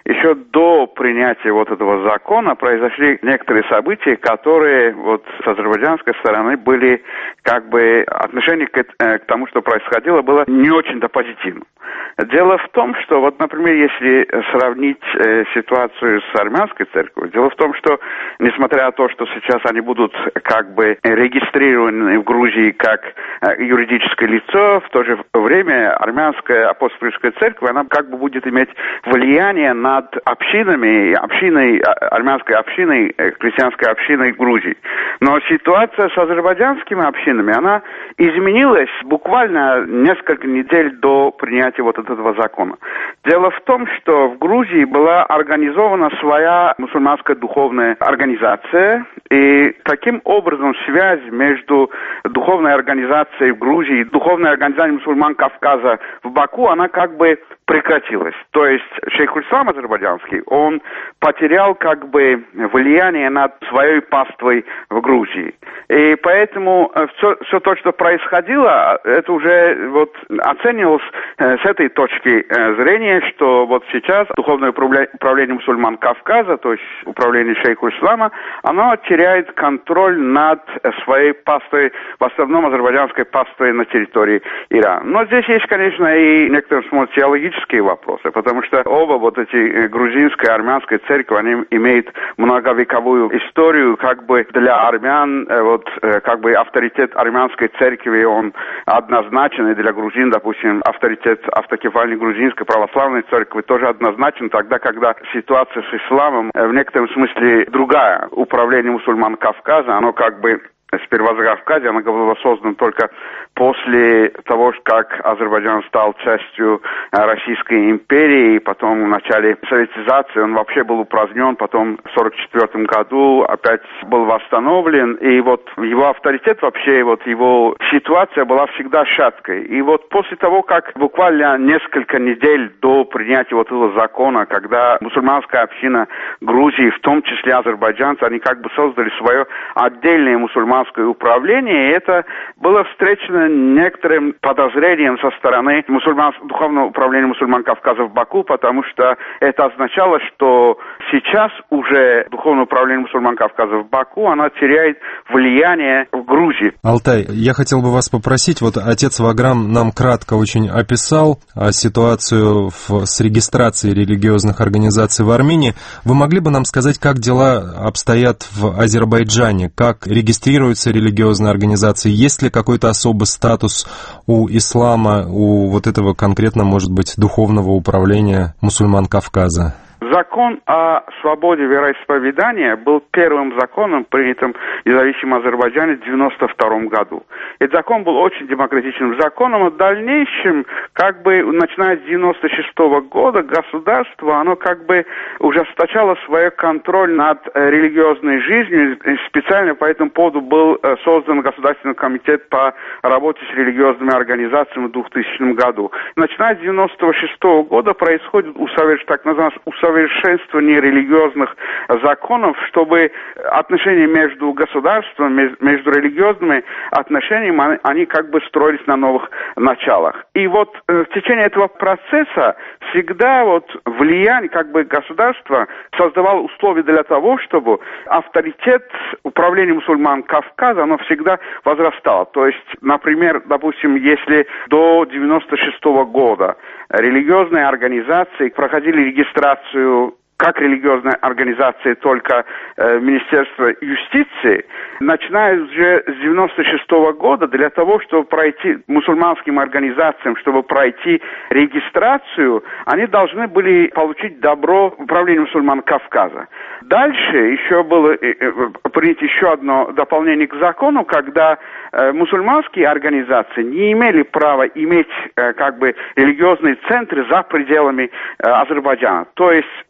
еще до принятия вот этого закона произошли некоторые события, которые вот с азербайджанской стороны были как бы отношение к, к тому, что происходило, было не очень-то позитивным. Дело в том, что вот, например, если сравнить э, ситуацию с армянской церковью, дело в том, что несмотря на то, что сейчас они будут как бы регистрированы в Грузии как э, юридическое лицо, в то же время армянская апостольская церковь, она как бы будет иметь влияние над общинами, общиной, армянской общиной, христианской общиной Грузии. Но ситуация с азербайджанскими общинами, она изменилась буквально несколько недель до принятия вот этого закона. Дело в том, что в Грузии была организована своя мусульманская духовная организация, и таким образом связь между духовной организацией в Грузии и духовной организацией мусульман Кавказа в Баку, она как бы прекратилась. То есть шейх-уль-ислам азербайджанский, он потерял как бы влияние над своей паствой в Грузии. И поэтому все, все то, что происходило, это уже вот оценивалось э, с этой точки э, зрения, что вот сейчас духовное управление мусульман Кавказа, то есть управление шейх-уль-ислама, оно теряет контроль над своей паствой, в основном азербайджанской паствой на территории Ирана. Но здесь есть, конечно, и некоторые смотрят теологические вопросы, потому что оба вот эти грузинская и армянская церковь, они имеют многовековую историю, как бы для армян, вот как бы авторитет армянской церкви, он однозначен, и для грузин, допустим, авторитет автокефальной грузинской православной церкви тоже однозначен, тогда, когда ситуация с исламом в некотором смысле другая. Управление мусульман Кавказа, оно как бы сперва за Кавказе, она была создана только после того, как Азербайджан стал частью Российской империи, и потом в начале советизации он вообще был упразднен, потом в сорок четвёртом году опять был восстановлен, и вот его авторитет вообще, вот его ситуация была всегда шаткой. И вот после того, как буквально несколько недель до принятия вот этого закона, когда мусульманская община Грузии, в том числе азербайджанцы, они как бы создали свое отдельное мусульманское управление, и это было встречено некоторым подозрением со стороны мусульман, духовного управления мусульман Кавказа в Баку, потому что это означало, что сейчас уже духовное управление мусульман Кавказа в Баку, оно теряет влияние в Грузии. Алтай, я хотел бы вас попросить, вот отец Ваграм нам кратко очень описал ситуацию в, с регистрацией религиозных организаций в Армении. Вы могли бы нам сказать, как дела обстоят в Азербайджане, как регистрируются религиозные организации, есть ли какой-то особый статус у ислама, у вот этого конкретно, может быть, духовного управления мусульман Кавказа? Закон о свободе вероисповедания был первым законом, принятым в независимом Азербайджане в девяносто втором году. Этот закон был очень демократичным законом, а в дальнейшем, как бы, начиная с девяносто шестого года, государство, оно как бы ужесточало свой контроль над религиозной жизнью, и специально по этому поводу был создан Государственный комитет по работе с религиозными организациями в двухтысячном году. Начиная с девяносто шестого года происходит усоверш... так называемое усовершенствование совершенствование религиозных законов, чтобы отношения между государством, между религиозными отношениями, они как бы строились на новых началах. И вот в течение этого процесса всегда вот влияние как бы государства создавало условия для того, чтобы авторитет управления мусульман Кавказа, оно всегда возрастало. То есть, например, допустим, если до девяносто шестого года религиозные организации проходили регистрацию как религиозная организация только э, Министерства юстиции, начиная уже с девяносто шестого года, для того, чтобы пройти мусульманским организациям, чтобы пройти регистрацию, они должны были получить добро управления мусульман Кавказа. Дальше еще было э, э, принято еще одно дополнение к закону, когда э, мусульманские организации не имели права иметь э, как бы религиозные центры за пределами э, Азербайджана. То есть все мусульманские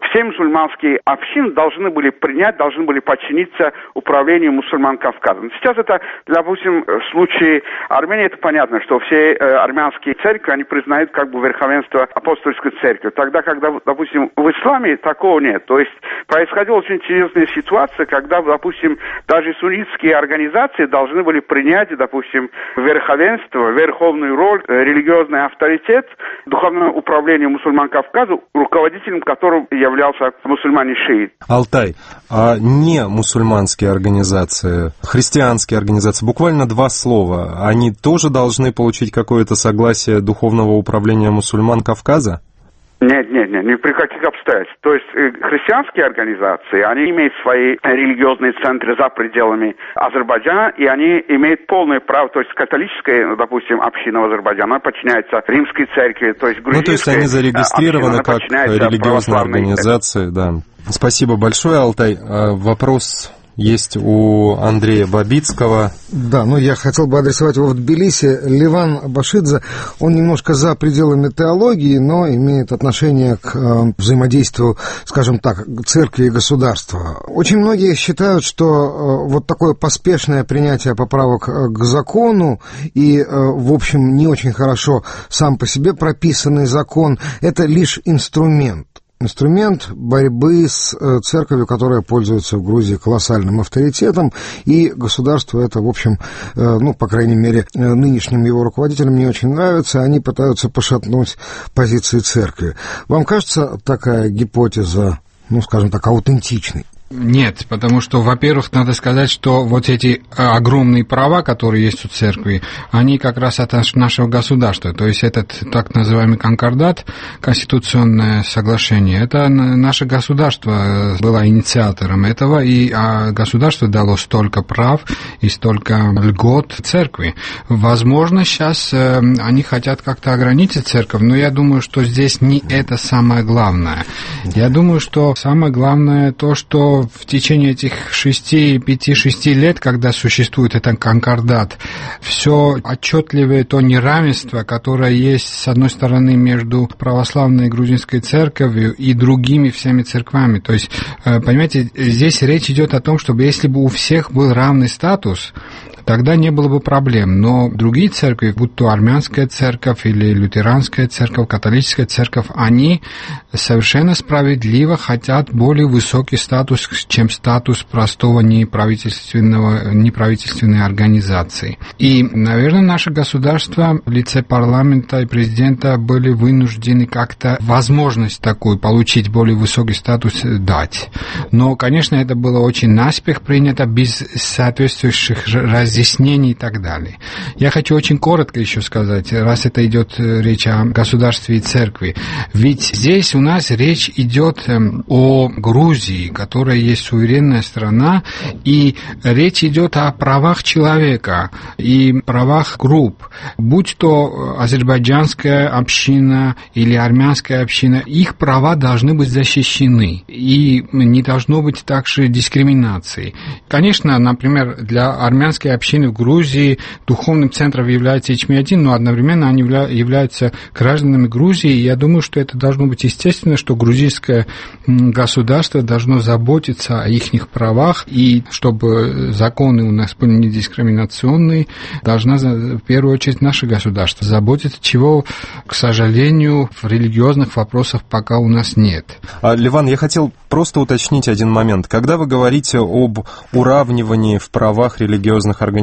мусульманские общины должны были принять, должны были подчиниться управлению мусульман Кавказа. Сейчас это, допустим, в случае Армении, это понятно, что все армянские церкви, они признают как бы верховенство апостольской церкви. Тогда, когда, допустим, в исламе такого нет. То есть происходила очень интересная ситуация, когда, допустим, даже суннитские организации должны были принять, допустим, верховенство, верховную роль, религиозный авторитет, духовное управление мусульман Кавказа, руководителем которого являлся мусульманин-шиит. Алтай, а не мусульманские организации, христианские организации, буквально два слова, они тоже должны получить какое-то согласие духовного управления мусульман Кавказа? Нет, нет, нет, ни при каких обстоятельствах. То есть э, христианские организации, они имеют свои религиозные центры за пределами Азербайджана, и они имеют полное право, то есть католическая, допустим, община в Азербайджане, она подчиняется римской церкви, то есть грузинская. Ну, то есть они зарегистрированы община, как религиозные организации, да. Спасибо большое, Алтай. Вопрос есть у Андрея Бабицкого. Да, ну я хотел бы адресовать его в Тбилиси. Ливан Абашидзе, он немножко за пределами теологии, но имеет отношение к э, взаимодействию, скажем так, церкви и государства. Очень многие считают, что э, вот такое поспешное принятие поправок э, к закону и, э, в общем, не очень хорошо сам по себе прописанный закон, это лишь инструмент. Инструмент борьбы с церковью, которая пользуется в Грузии колоссальным авторитетом, и государству это, в общем, ну, по крайней мере, нынешним его руководителям не очень нравится, они пытаются пошатнуть позиции церкви. Вам кажется такая гипотеза, ну, скажем так, аутентичной? Нет, потому что, во-первых, надо сказать, что вот эти огромные права, которые есть у церкви, они как раз от нашего государства. То есть этот так называемый конкордат, конституционное соглашение, это наше государство было инициатором этого, и государство дало столько прав и столько льгот церкви. Возможно, сейчас они хотят как-то ограничить церковь, но я думаю, что здесь не это самое главное. Я думаю, что самое главное то, что в течение этих шести, пяти, шести лет, когда существует этот конкордат, все отчетливое то неравенство, которое есть, с одной стороны, между православной грузинской церковью и другими всеми церквами. То есть, понимаете, здесь речь идет о том, чтобы если бы у всех был равный статус, тогда не было бы проблем. Но другие церкви, будь то армянская церковь или лютеранская церковь, католическая церковь, они совершенно справедливо хотят более высокий статус, чем статус простого неправительственного, неправительственной организации. И, наверное, наше государство в лице парламента и президента были вынуждены как-то возможность такую получить более высокий статус дать. Но, конечно, это было очень наспех принято, без соответствующих разъяснений разъяснений и так далее. Я хочу очень коротко еще сказать, раз это идет речь о государстве и церкви. Ведь здесь у нас речь идет о Грузии, которая есть суверенная страна, и речь идет о правах человека и правах групп. Будь то азербайджанская община или армянская община, их права должны быть защищены, и не должно быть также дискриминации. Конечно, например, для армянской общины общины в Грузии духовным центром является Ичмиадин, но одновременно они являются гражданами Грузии. И я думаю, что это должно быть естественно, что грузинское государство должно заботиться о их правах, и чтобы законы у нас были недискриминационные, должна в первую очередь наше государство заботиться, чего, к сожалению, в религиозных вопросах пока у нас нет. А, Ливан, я хотел просто уточнить один момент. Когда вы говорите об уравнивании в правах религиозных организаций,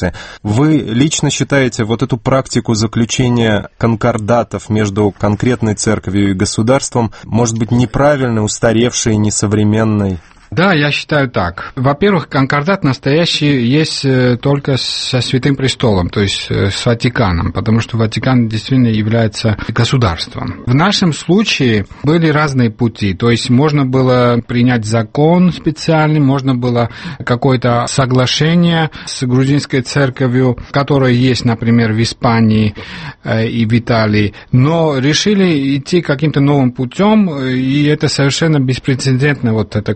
вы лично считаете вот эту практику заключения конкордатов между конкретной церковью и государством, может быть, неправильной, устаревшей, несовременной? Да, я считаю так. Во-первых, конкордат настоящий есть только со Святым Престолом, то есть с Ватиканом, потому что Ватикан действительно является государством. В нашем случае были разные пути, то есть можно было принять закон специальный, можно было какое-то соглашение с грузинской церковью, которое есть, например, в Испании и в Италии, но решили идти каким-то новым путем, и это совершенно беспрецедентно, вот такое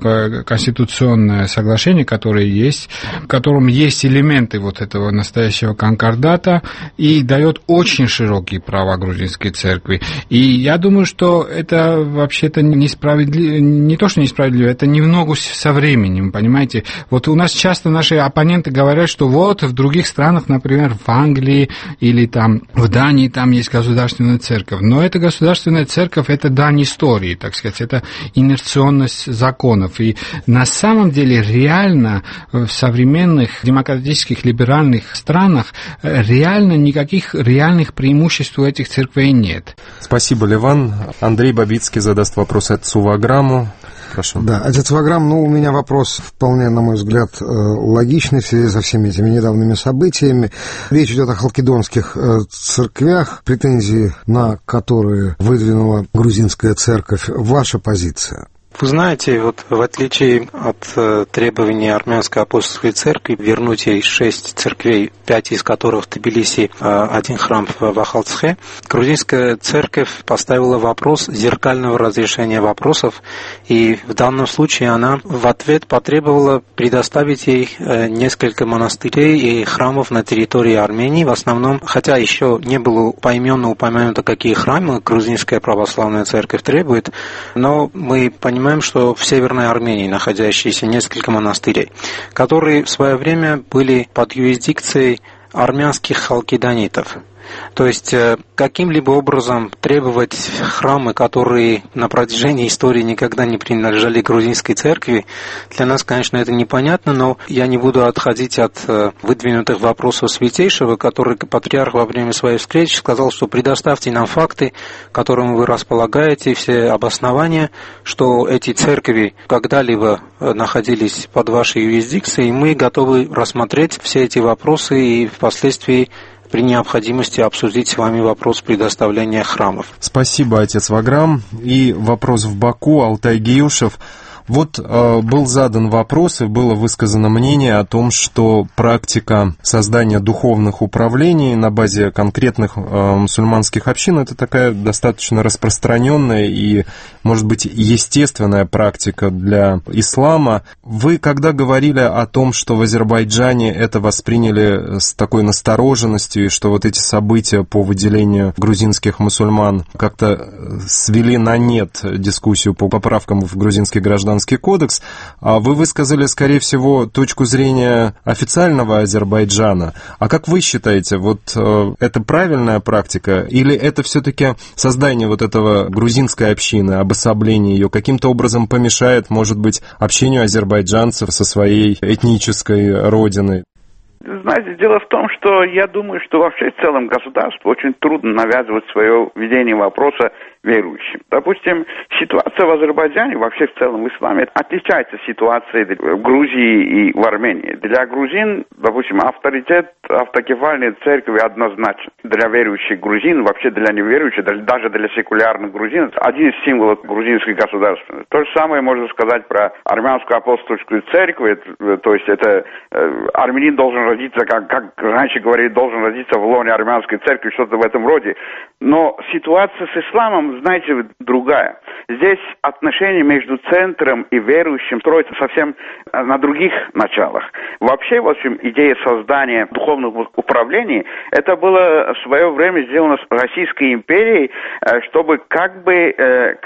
конституционное соглашение, которое есть, в котором есть элементы вот этого настоящего конкордата и дает очень широкие права грузинской церкви. И я думаю, что это вообще-то несправедливо, не то, что несправедливо, это не в ногу со временем, понимаете. Вот у нас часто наши оппоненты говорят, что вот в других странах, например, в Англии или там в Дании, там есть государственная церковь. Но эта государственная церковь, это дань истории, так сказать, это инерционность законов. И на самом деле реально в современных демократических либеральных странах реально никаких реальных преимуществ у этих церквей нет. Спасибо, Ливан. Андрей Бабицкий задаст вопрос отцу Ваграму. Прошу. Да, отец Ваграм, ну, у меня вопрос вполне, на мой взгляд, логичный в связи со всеми этими недавними событиями. Речь идет о халкидонских церквях, претензии на которые выдвинула грузинская церковь. Ваша позиция? Вы знаете, вот в отличие от э, требований Армянской апостольской церкви вернуть ей шесть церквей, пять из которых в Тбилиси, э, один храм в Ахалцхе, грузинская церковь поставила вопрос зеркального разрешения вопросов, и в данном случае она в ответ потребовала предоставить ей э, несколько монастырей и храмов на территории Армении, в основном, хотя еще не было поименно упомянуто, какие храмы грузинская православная церковь требует, но мы понимаем, что в Северной Армении находящиеся несколько монастырей, которые в свое время были под юрисдикцией армянских халкидонитов. То есть каким-либо образом требовать храмы, которые на протяжении истории никогда не принадлежали грузинской церкви, для нас, конечно, это непонятно, но я не буду отходить от выдвинутых вопросов Святейшего, который патриарх во время своей встречи сказал, что предоставьте нам факты, которым вы располагаете, все обоснования, что эти церкви когда-либо находились под вашей юрисдикцией, и мы готовы рассмотреть все эти вопросы и впоследствии при необходимости обсудить с вами вопрос предоставления храмов. Спасибо, отец Ваграм. И вопрос в Баку, Алтай Гиюшев. Вот э, был задан вопрос и было высказано мнение о том, что практика создания духовных управлений на базе конкретных э, мусульманских общин — это такая достаточно распространенная и, может быть, естественная практика для ислама. Вы, когда говорили о том, что в Азербайджане это восприняли с такой настороженностью, и что вот эти события по выделению грузинских мусульман как-то свели на нет дискуссию по поправкам в грузинский гражданский кодекс, вы высказали, скорее всего, точку зрения официального Азербайджана. А как вы считаете, вот это правильная практика, или это все-таки создание вот этого грузинской общины, обособление ее каким-то образом помешает, может быть, общению азербайджанцев со своей этнической родиной? Знаете, дело в том, что я думаю, что вообще в целом государству очень трудно навязывать свое видение вопроса верующим. Допустим, ситуация в Азербайджане, вообще в целом в исламе, отличается от ситуации в Грузии и в Армении. Для грузин, допустим, авторитет автокефальной церкви однозначен. Для верующих грузин, вообще для неверующих, даже для секулярных грузин, один из символов грузинской государственности. То же самое можно сказать про армянскую апостольскую церковь, то есть это э, армянин должен родиться, как, как раньше говорили, должен родиться в лоне армянской церкви, что-то в этом роде. Но ситуация с исламом, знаете, другая. Здесь отношения между центром и верующим строятся совсем на других началах. Вообще, в общем, идея создания духовных управлений, это было в свое время сделано Российской империей, чтобы как бы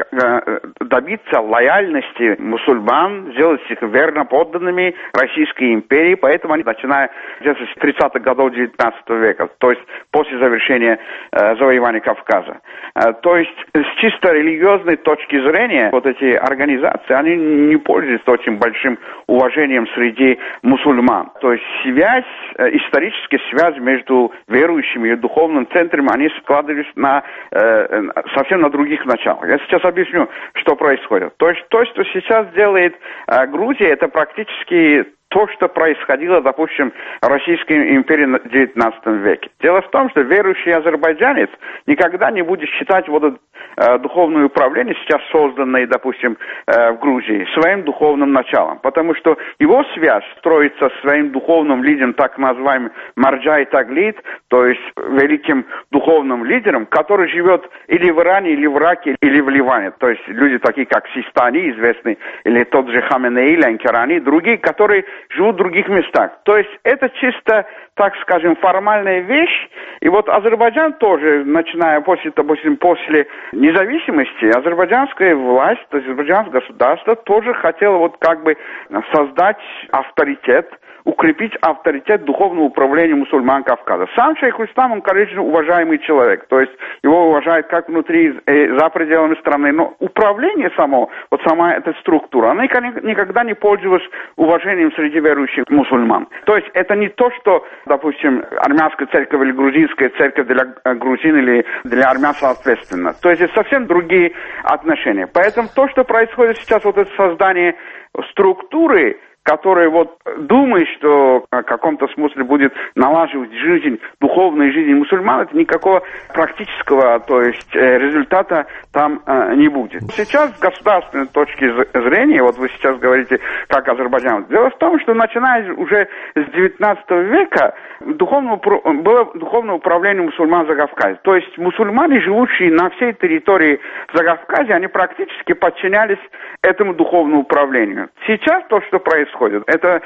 добиться лояльности мусульман, сделать их верно подданными Российской империи, поэтому они, начиная где-то с тридцатых годов девятнадцатого века, то есть после завершения завоевания Кавказа. То есть с чисто религиозной точки зрения вот эти организации, они не пользуются очень большим уважением среди мусульман. То есть связь, историческая связь между верующими и духовным центром, они складывались на, э, совсем на других началах. Я сейчас объясню, что происходит. То есть то, что сейчас делает э, Грузия, это практически то, что происходило, допустим, в Российской империи в девятнадцатом веке. Дело в том, что верующий азербайджанец никогда не будет считать вот это э, духовное управление, сейчас созданное, допустим, э, в Грузии, своим духовным началом, потому что его связь строится своим духовным лидером, так называемым Марджай Таглит, то есть великим духовным лидером, который живет или в Иране, или в Ираке, или в Ливане. То есть люди такие, как Систани, известный, или тот же Хаменеи, Ленкерани, другие, которые живут в других местах. То есть это чисто, так скажем, формальная вещь. И вот Азербайджан тоже, начиная после, допустим, после независимости, азербайджанская власть, азербайджанское государство тоже хотело вот как бы создать авторитет, укрепить авторитет духовного управления мусульман Кавказа. Сам шейх Ислам, он, конечно, уважаемый человек, то есть его уважают как внутри, э, за пределами страны, но управление само, вот сама эта структура, она никогда не пользовалась уважением среди верующих мусульман. То есть это не то, что, допустим, армянская церковь или грузинская церковь для грузин или для армян соответственно. То есть это совсем другие отношения. Поэтому то, что происходит сейчас, вот это создание структуры, который вот думает, что в каком-то смысле будет налаживать жизнь, духовную жизнь мусульман, это никакого практического, то есть результата там э, не будет. Сейчас с государственной точки зрения, вот вы сейчас говорите, как Азербайджан, дело в том, что начиная уже с девятнадцатого века духовное, было духовное управление мусульман Закавказья. То есть мусульмане, живущие на всей территории Закавказья, они практически подчинялись этому духовному управлению. Сейчас то, что происходит, это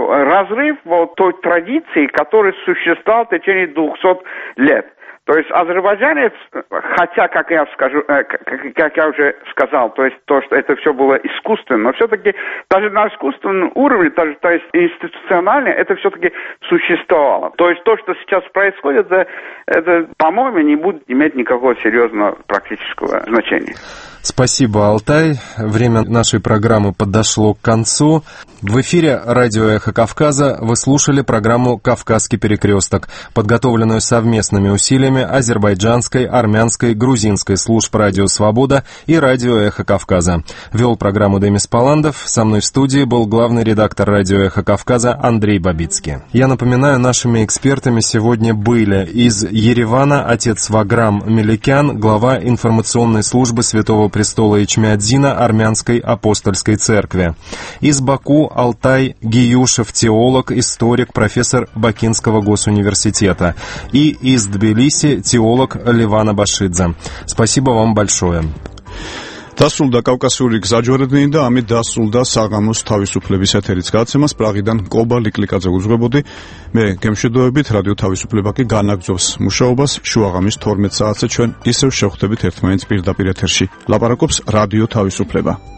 разрыв вот той традиции, которая существовала в течение двухсот лет. То есть азербайджанец, хотя, как я скажу, как, как я уже сказал, то есть то, что это все было искусственно, но все-таки даже на искусственном уровне, даже, то есть институционально, это все-таки существовало. То есть то, что сейчас происходит, это, это, по-моему, не будет иметь никакого серьезного практического значения. Спасибо, Алтай. Время нашей программы подошло к концу. В эфире радио «Эхо Кавказа» вы слушали программу «Кавказский перекресток», подготовленную совместными усилиями азербайджанской, армянской, грузинской служб «Радио Свобода» и радио «Эхо Кавказа». Вел программу Демис Паландов. Со мной в студии был главный редактор радио «Эхо Кавказа» Андрей Бабицкий. Я напоминаю, нашими экспертами сегодня были из Еревана отец Ваграм Меликян, глава информационной службы Святого престола Ичмиадзина Армянской апостольской церкви. Из Баку Алтай Гиюшев, теолог, историк, профессор Бакинского госуниверситета. И из Тбилиси теолог Левана Башидзе. Спасибо вам большое. დასრულდა კავკასიური გზაჯვარედინი და ამით დასრულდა საღამოს თავისუფლების ეთერიც გაცემა. პრაღიდან კობა ლიკლიკაძე უძღვებოდი. მე გემშვიდობებით, რადიო თავისუფლება კი განაგრძობს მუშაობას. შუაღამის თორმეტ საათზე ჩვენ ისევ შევხვდებით ერთმანეთს პირდაპირ ეთერში. ლაპარაკობს რადიო თავისუფლება.